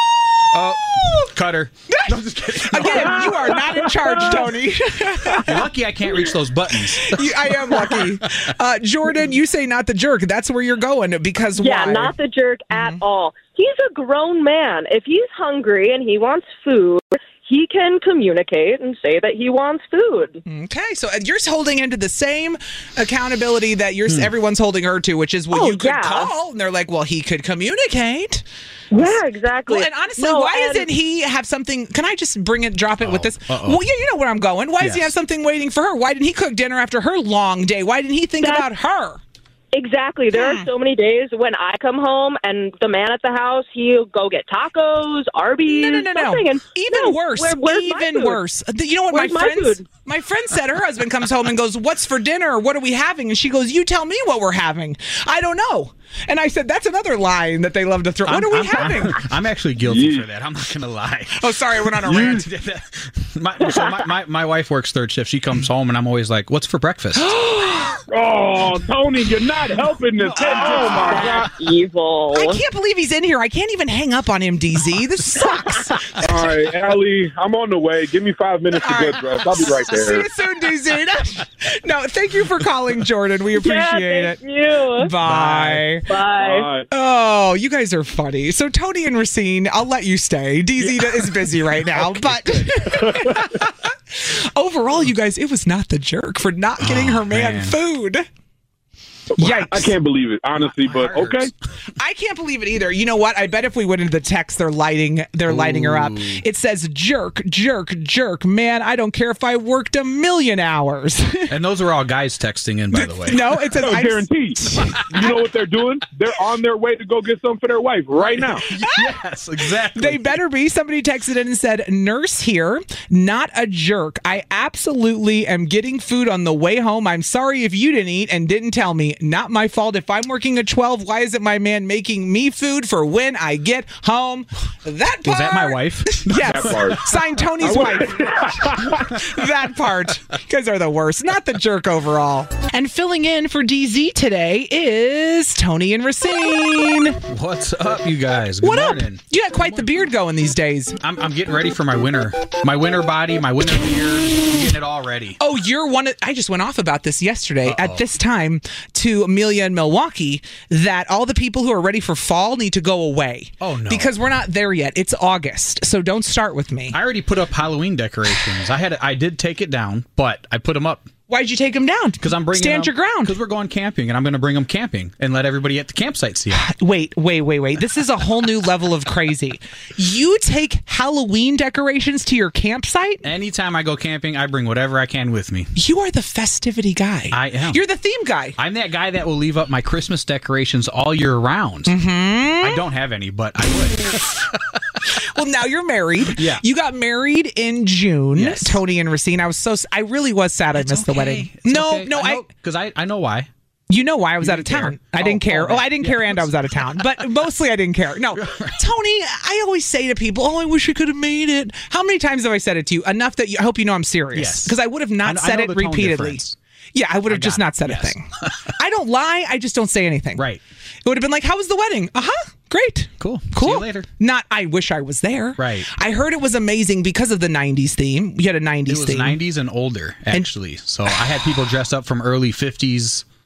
Oh, cutter. No, I'm just kidding. Again, you are not in charge, Tony. You're lucky I can't reach those buttons. I am lucky. Uh, Jordan, you say not the jerk. That's where you're going because yeah, why? not the jerk at Mm-hmm. all. He's a grown man. If he's hungry and he wants food, he can communicate and say that he wants food. Okay, so you're holding into the same accountability that you're, hmm. everyone's holding her to, which is when oh, you could yeah. call, and they're like, well, he could communicate. Yeah, exactly. Well, and honestly, no, why and- doesn't he have something? Can I just bring it, drop it Oh, with this? uh-oh. Well, yeah, you know where I'm going. Why Yes. does he have something waiting for her? Why didn't he cook dinner after her long day? Why didn't he think That's- about her? Exactly. There Hmm. are so many days when I come home and the man at the house, he'll go get tacos, Arby's, No, no, no, no. something. And Even no, worse. where- where's my even food? worse. You know what Where's my my friends food? my friend said her husband comes home and goes, "What's for dinner? What are we having?" And she goes, "You tell me what we're having." I don't know. And I said, that's another line that they love to throw. I'm, what are we I'm, having? I'm, I'm actually guilty Yeah. for that. I'm not going to lie. Oh, sorry, I went on a rant. my, so my, my, my wife works third shift. She comes home and I'm always like, what's for breakfast? Oh, Tony, you're not helping this. Oh, my God. Evil. I can't believe he's in here. I can't even hang up on him, D Z. This sucks. All right, Allie, I'm on the way. Give me five minutes to get dressed. I'll be right there. See you soon, D Z. No, thank you for calling, Jordan. We appreciate yeah, it. thank you. Bye. Bye. Bye. Oh, you guys are funny. So Tony and Racine, I'll let you stay. D Z yeah. is busy right now, okay, but overall, you guys, it was not the jerk for not getting oh, her man, man food. Yikes. I can't believe it, honestly, but okay. I can't believe it either. You know what? I bet if we went into the text, they're lighting they're Ooh. lighting her up. It says jerk, jerk, jerk. Man, I don't care if I worked a million hours. And those are all guys texting in, by the way. No, it says no, guaranteed. You know what they're doing? They're on their way to go get some for their wife right now. Yes, exactly. They better be. Somebody texted in and said, nurse here, not a jerk. I absolutely am getting food on the way home. I'm sorry if you didn't eat and didn't tell me. Not my fault. If I'm working at twelve, why isn't my man making me food for when I get home? That part. Is that my wife? Yes. That part. Signed Tony's wife. That part. You guys are the worst. Not the jerk overall. And filling in for D Z today is Tony and Racine. What's up, you guys? Good what morning. up? You got quite the beard going these days. I'm, I'm getting ready for my winter. My winter body, my winter beard. I'm getting it all ready. Oh, you're one of, I just went off about this yesterday Uh-oh. at this time to Amelia in Milwaukee that all the people who are ready for fall need to go away. Oh, no. Because we're not there yet. It's August. So don't start with me. I already put up Halloween decorations. I had I did take it down, but I put them up. Why'd you take them down? Because I'm bringing Stand them, your ground. Because we're going camping, and I'm going to bring them camping and let everybody at the campsite see it. Wait, wait, wait, wait. This is a whole new level of crazy. You take Halloween decorations to your campsite? Anytime I go camping, I bring whatever I can with me. You are the festivity guy. I am. You're the theme guy. I'm that guy that will leave up my Christmas decorations all year round. Mm-hmm. I don't have any, but I would. Well, now you're married. Yeah. You got married in June, yes. Tony and Racine. I was so I really was sad it's I missed okay. the wedding. It's no, okay. no, I because I, I, I know why. You know why I was you out of town. Care. I didn't oh, care. Oh, oh, I didn't yeah. care and I was out of town. But mostly I didn't care. No, Tony, I always say to people, oh, I wish I could have made it. How many times have I said it to you? Enough that you, I hope you know I'm serious. Because yes. I would have not I, said I it repeatedly. Yeah, I would have just it. not said yes. a thing. I don't lie. I just don't say anything. Right. It would have been like, how was the wedding? Uh-huh. Great. Cool. Cool. See you later. Not, I wish I was there. Right. I heard it was amazing because of the nineties theme. We had a nineties theme. It was theme. nineties and older, actually. And, so I had people dress up from early fifties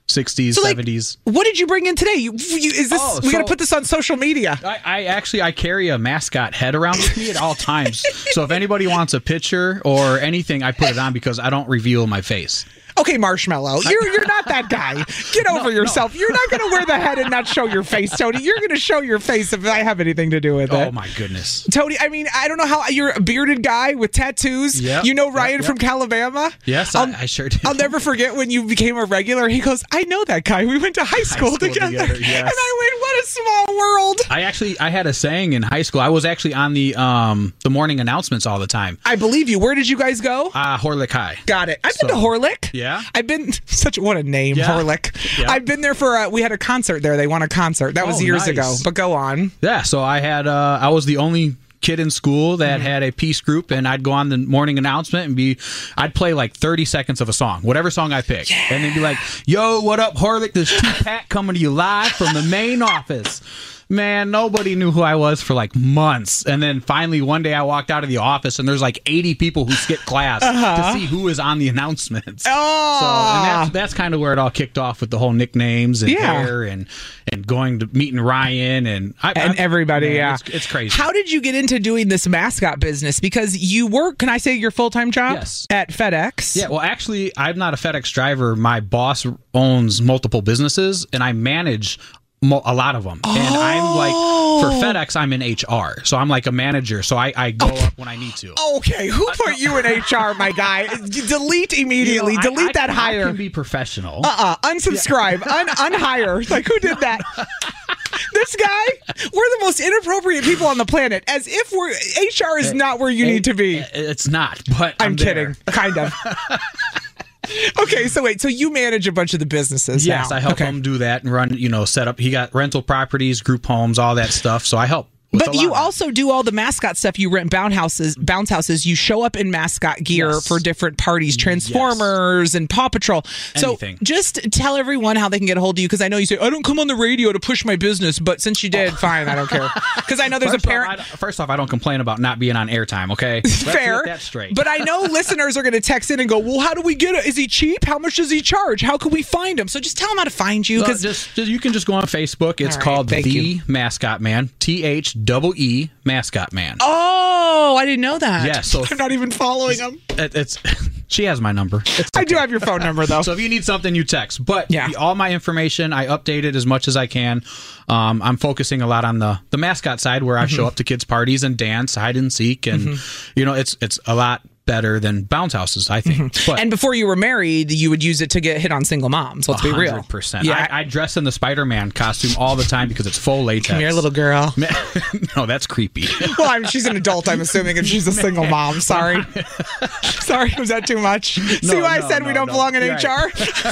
sixties, So, like, seventies. What did you bring in today? You, you, is this? Oh, we got to so- put this on social media. I, I actually I carry a mascot head around with me at all times. So if anybody wants a picture or anything, I put it on because I don't reveal my face. Okay, Marshmallow, you're you're not that guy. Get over No, yourself. no. You're not going to wear the head and not show your face, Tony. You're going to show your face if I have anything to do with it. Oh my goodness. Tony, I mean, I don't know how you're a bearded guy with tattoos. Yep, You know yep, Ryan yep. from Calabama? Yes, I'll- I, I sure did. I'll never forget when you became a regular. He goes, I know that guy. We went to high school, school together. together, And yes. I went, what a small world. I actually I had a saying in high school. I was actually on the um the morning announcements all the time. I believe you. Where did you guys go? Uh Horlick High. Got it. I've been So- to Horlick. Yeah. I've been such what a name, Yeah. Horlick. Yeah. I've been there for a, we had a concert there. They won a concert. That was Oh, years nice. ago. But go on. Yeah, so I had uh I was the only kid in school that Mm-hmm. had a peace group, and I'd go on the morning announcement and be I'd play like thirty seconds of a song, whatever song I picked. And they'd be like, "Yo, what up, Horlick? This Two-Pack coming to you live from the main office." Man, nobody knew who I was for like months. And then finally one day I walked out of the office and there's like eighty people who skipped class Uh-huh. to see who was on the announcements. Oh. So, and that's that's kind of where it all kicked off with the whole nicknames and Yeah. hair and and going to meeting Ryan and I, And I'm- everybody, man, yeah. it's, it's crazy. How did you get into doing this mascot business? Because you work, can I say your full-time job? Yes. At FedEx? Yeah, well, actually, I'm not a FedEx driver. My boss owns multiple businesses, and I manage mo- a lot of them. And I'm like, for FedEx, I'm in H R, so I'm like a manager. So I, I go up when I need to. Okay, who put you in H R, my guy? Delete immediately. You know, I- Delete I- that I hire. can be professional. Uh-uh. Unsubscribe. Un- unhire. Like, who did that? This guy? We're the most inappropriate people on the planet. As if we're H R is not where you need to be. It's not, but I'm, I'm kidding. there. Kind of. Okay, so wait, so you manage a bunch of the businesses Yes, now. I help okay. him do that and run, you know, set up. He got rental properties, group homes, all that stuff. So I help. with But a you lot of also do all the mascot stuff. You rent bounce houses. Bounce houses. You show up in mascot gear Yes. for different parties, Transformers and Paw Patrol. Anything. So just tell everyone how they can get a hold of you, because I know you say I don't come on the radio to push my business, but since you did, fine, I don't care. Because I know there's first a parent. Off, I, first off, I don't complain about not being on airtime. Okay, Let's Fair, get that straight. but I know listeners are going to text in and go, "Well, how do we get it? Is he cheap? How much does he charge? How can we find him?" So just tell them how to find you. Well, Because just, just you can just go on Facebook. It's All right, called thank The you. Mascot Man. T H E E Mascot Man. oh, I didn't know that. Yeah, so- I'm not even following him. It, it's she has my number. It's I do have your phone number though. So if you need something, you text. But Yeah. all my information, I update it as much as I can. Um, I'm focusing a lot on the the mascot side, where I Mm-hmm. show up to kids' parties and dance, hide and seek, and you know, it's it's a lot better than bounce houses, I think. But Mm-hmm. And before you were married, you would use it to get hit on single moms. Let's be real. one hundred percent. Yeah. I, I dress in the Spider-Man costume all the time because it's full latex. Come here, little girl. No, that's creepy. Well, I'm, she's an adult, I'm assuming, and she's a single mom. Sorry. Sorry, was that too much? See why I no, said we no, don't no. belong in You're H R?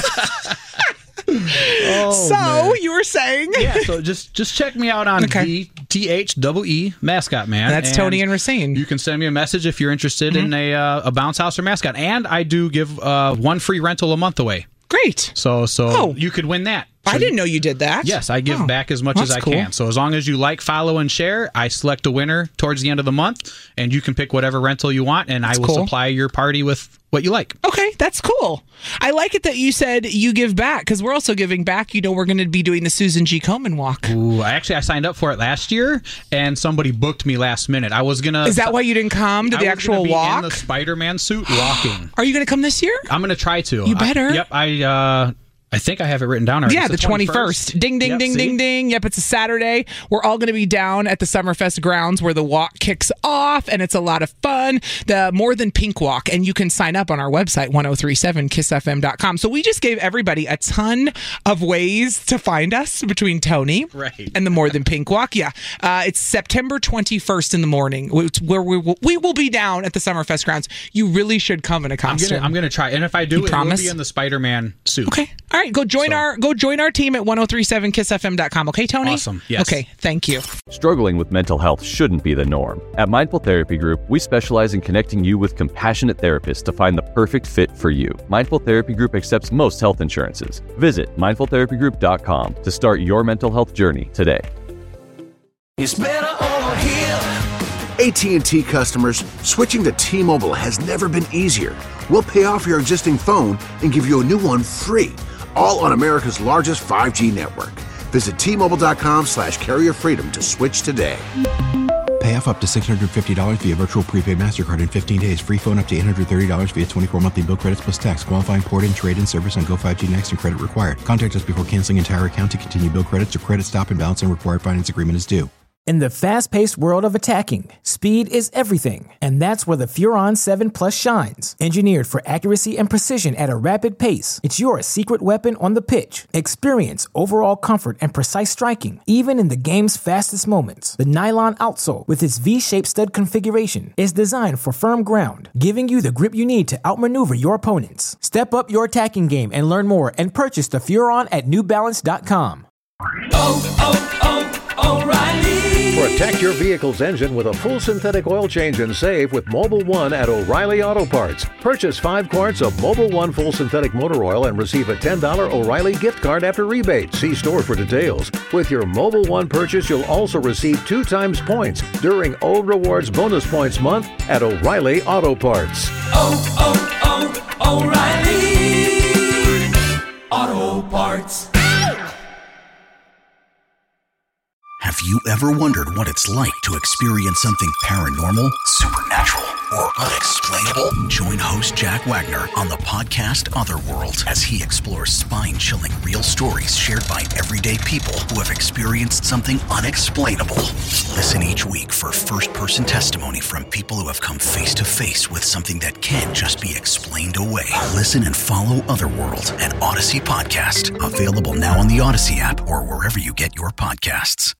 Oh, so, man. you were saying? Yeah, so just just check me out on Okay. the T H E E Mascot Man. That's Tony and Racine. You can send me a message if you're interested in a uh, a bounce house or mascot, and I do give uh, one free rental a month away. Great. So so Oh. you could win that. I So- didn't know you did that. Yes, I give Oh, back as much as that's I cool. can. So as long as you like, follow, and share, I select a winner towards the end of the month, and you can pick whatever rental you want, and I will cool. supply your party with what you like. Okay, that's cool. I like it that you said you give back, because we're also giving back. You know, we're going to be doing the Susan G. Komen walk. Ooh, I actually I signed up for it last year, and somebody booked me last minute. I was gonna. Is that why you didn't come to I the was actual gonna be walk? in the Spider-Man suit walking. Are you going to come this year? I'm gonna try to. You better. I, yep. I. Uh, I think I have it written down already. Yeah, It's the twenty-first. Ding, ding, Yep, ding, see? ding, ding. Yep, it's a Saturday. We're all going to be down at the Summerfest grounds where the walk kicks off, and it's a lot of fun. The More Than Pink Walk, and you can sign up on our website, ten thirty-seven kiss f m dot com. So we just gave everybody a ton of ways to find us between Tony Right. and the More Than Pink Walk. Yeah, uh, it's September twenty-first in the morning, which- where we will, we will be down at the Summerfest grounds. You really should come in a I'm costume. gonna. I'm gonna try, and if I do, You it promise? will be in the Spider-Man suit. Okay. All right. Go join So- our go join our team at ten thirty-seven kiss f m dot com. Okay, Tony? Awesome. Yes. Okay. Thank you. Struggling with mental health shouldn't be the norm. At Mindful Therapy Group, we specialize in connecting you with compassionate therapists to find the perfect fit for you. Mindful Therapy Group accepts most health insurances. Visit mindful therapy group dot com to start your mental health journey today. It's better over here. A T and T customers, switching to T-Mobile has never been easier. We'll pay off your existing phone and give you a new one free. all on America's largest five G network. Visit T-Mobile.com slash carrier freedom to switch today. Pay off up to six hundred fifty dollars via virtual prepaid MasterCard in fifteen days. Free phone up to eight hundred thirty dollars via twenty-four monthly bill credits plus tax. Qualifying port-in, trade-in service on Go five G Next and credit required. Contact us before canceling entire account to continue bill credits or credit stop and balance and required finance agreement is due. In the fast-paced world of attacking, speed is everything, and that's where the Furon seven Plus shines. Engineered for accuracy and precision at a rapid pace, it's your secret weapon on the pitch. Experience overall comfort and precise striking, even in the game's fastest moments. The nylon outsole, with its V-shaped stud configuration, is designed for firm ground, giving you the grip you need to outmaneuver your opponents. Step up your attacking game and learn more and purchase the Furon at New Balance dot com. Oh, oh, oh, O'Reilly. Protect your vehicle's engine with a full synthetic oil change and save with Mobil one at O'Reilly Auto Parts. Purchase five quarts of Mobil one full synthetic motor oil and receive a ten dollars O'Reilly gift card after rebate. See store for details. With your Mobil one purchase, you'll also receive two times points during O Rewards Bonus Points Month at O'Reilly Auto Parts. Oh, oh, oh, O'Reilly Auto Parts. Have you ever wondered what it's like to experience something paranormal, supernatural, or unexplainable? Join host Jack Wagner on the podcast Otherworld as he explores spine-chilling real stories shared by everyday people who have experienced something unexplainable. Listen each week for first-person testimony from people who have come face-to-face with something that can't just be explained away. Listen and follow Otherworld, an Odyssey podcast, available now on the Odyssey app or wherever you get your podcasts.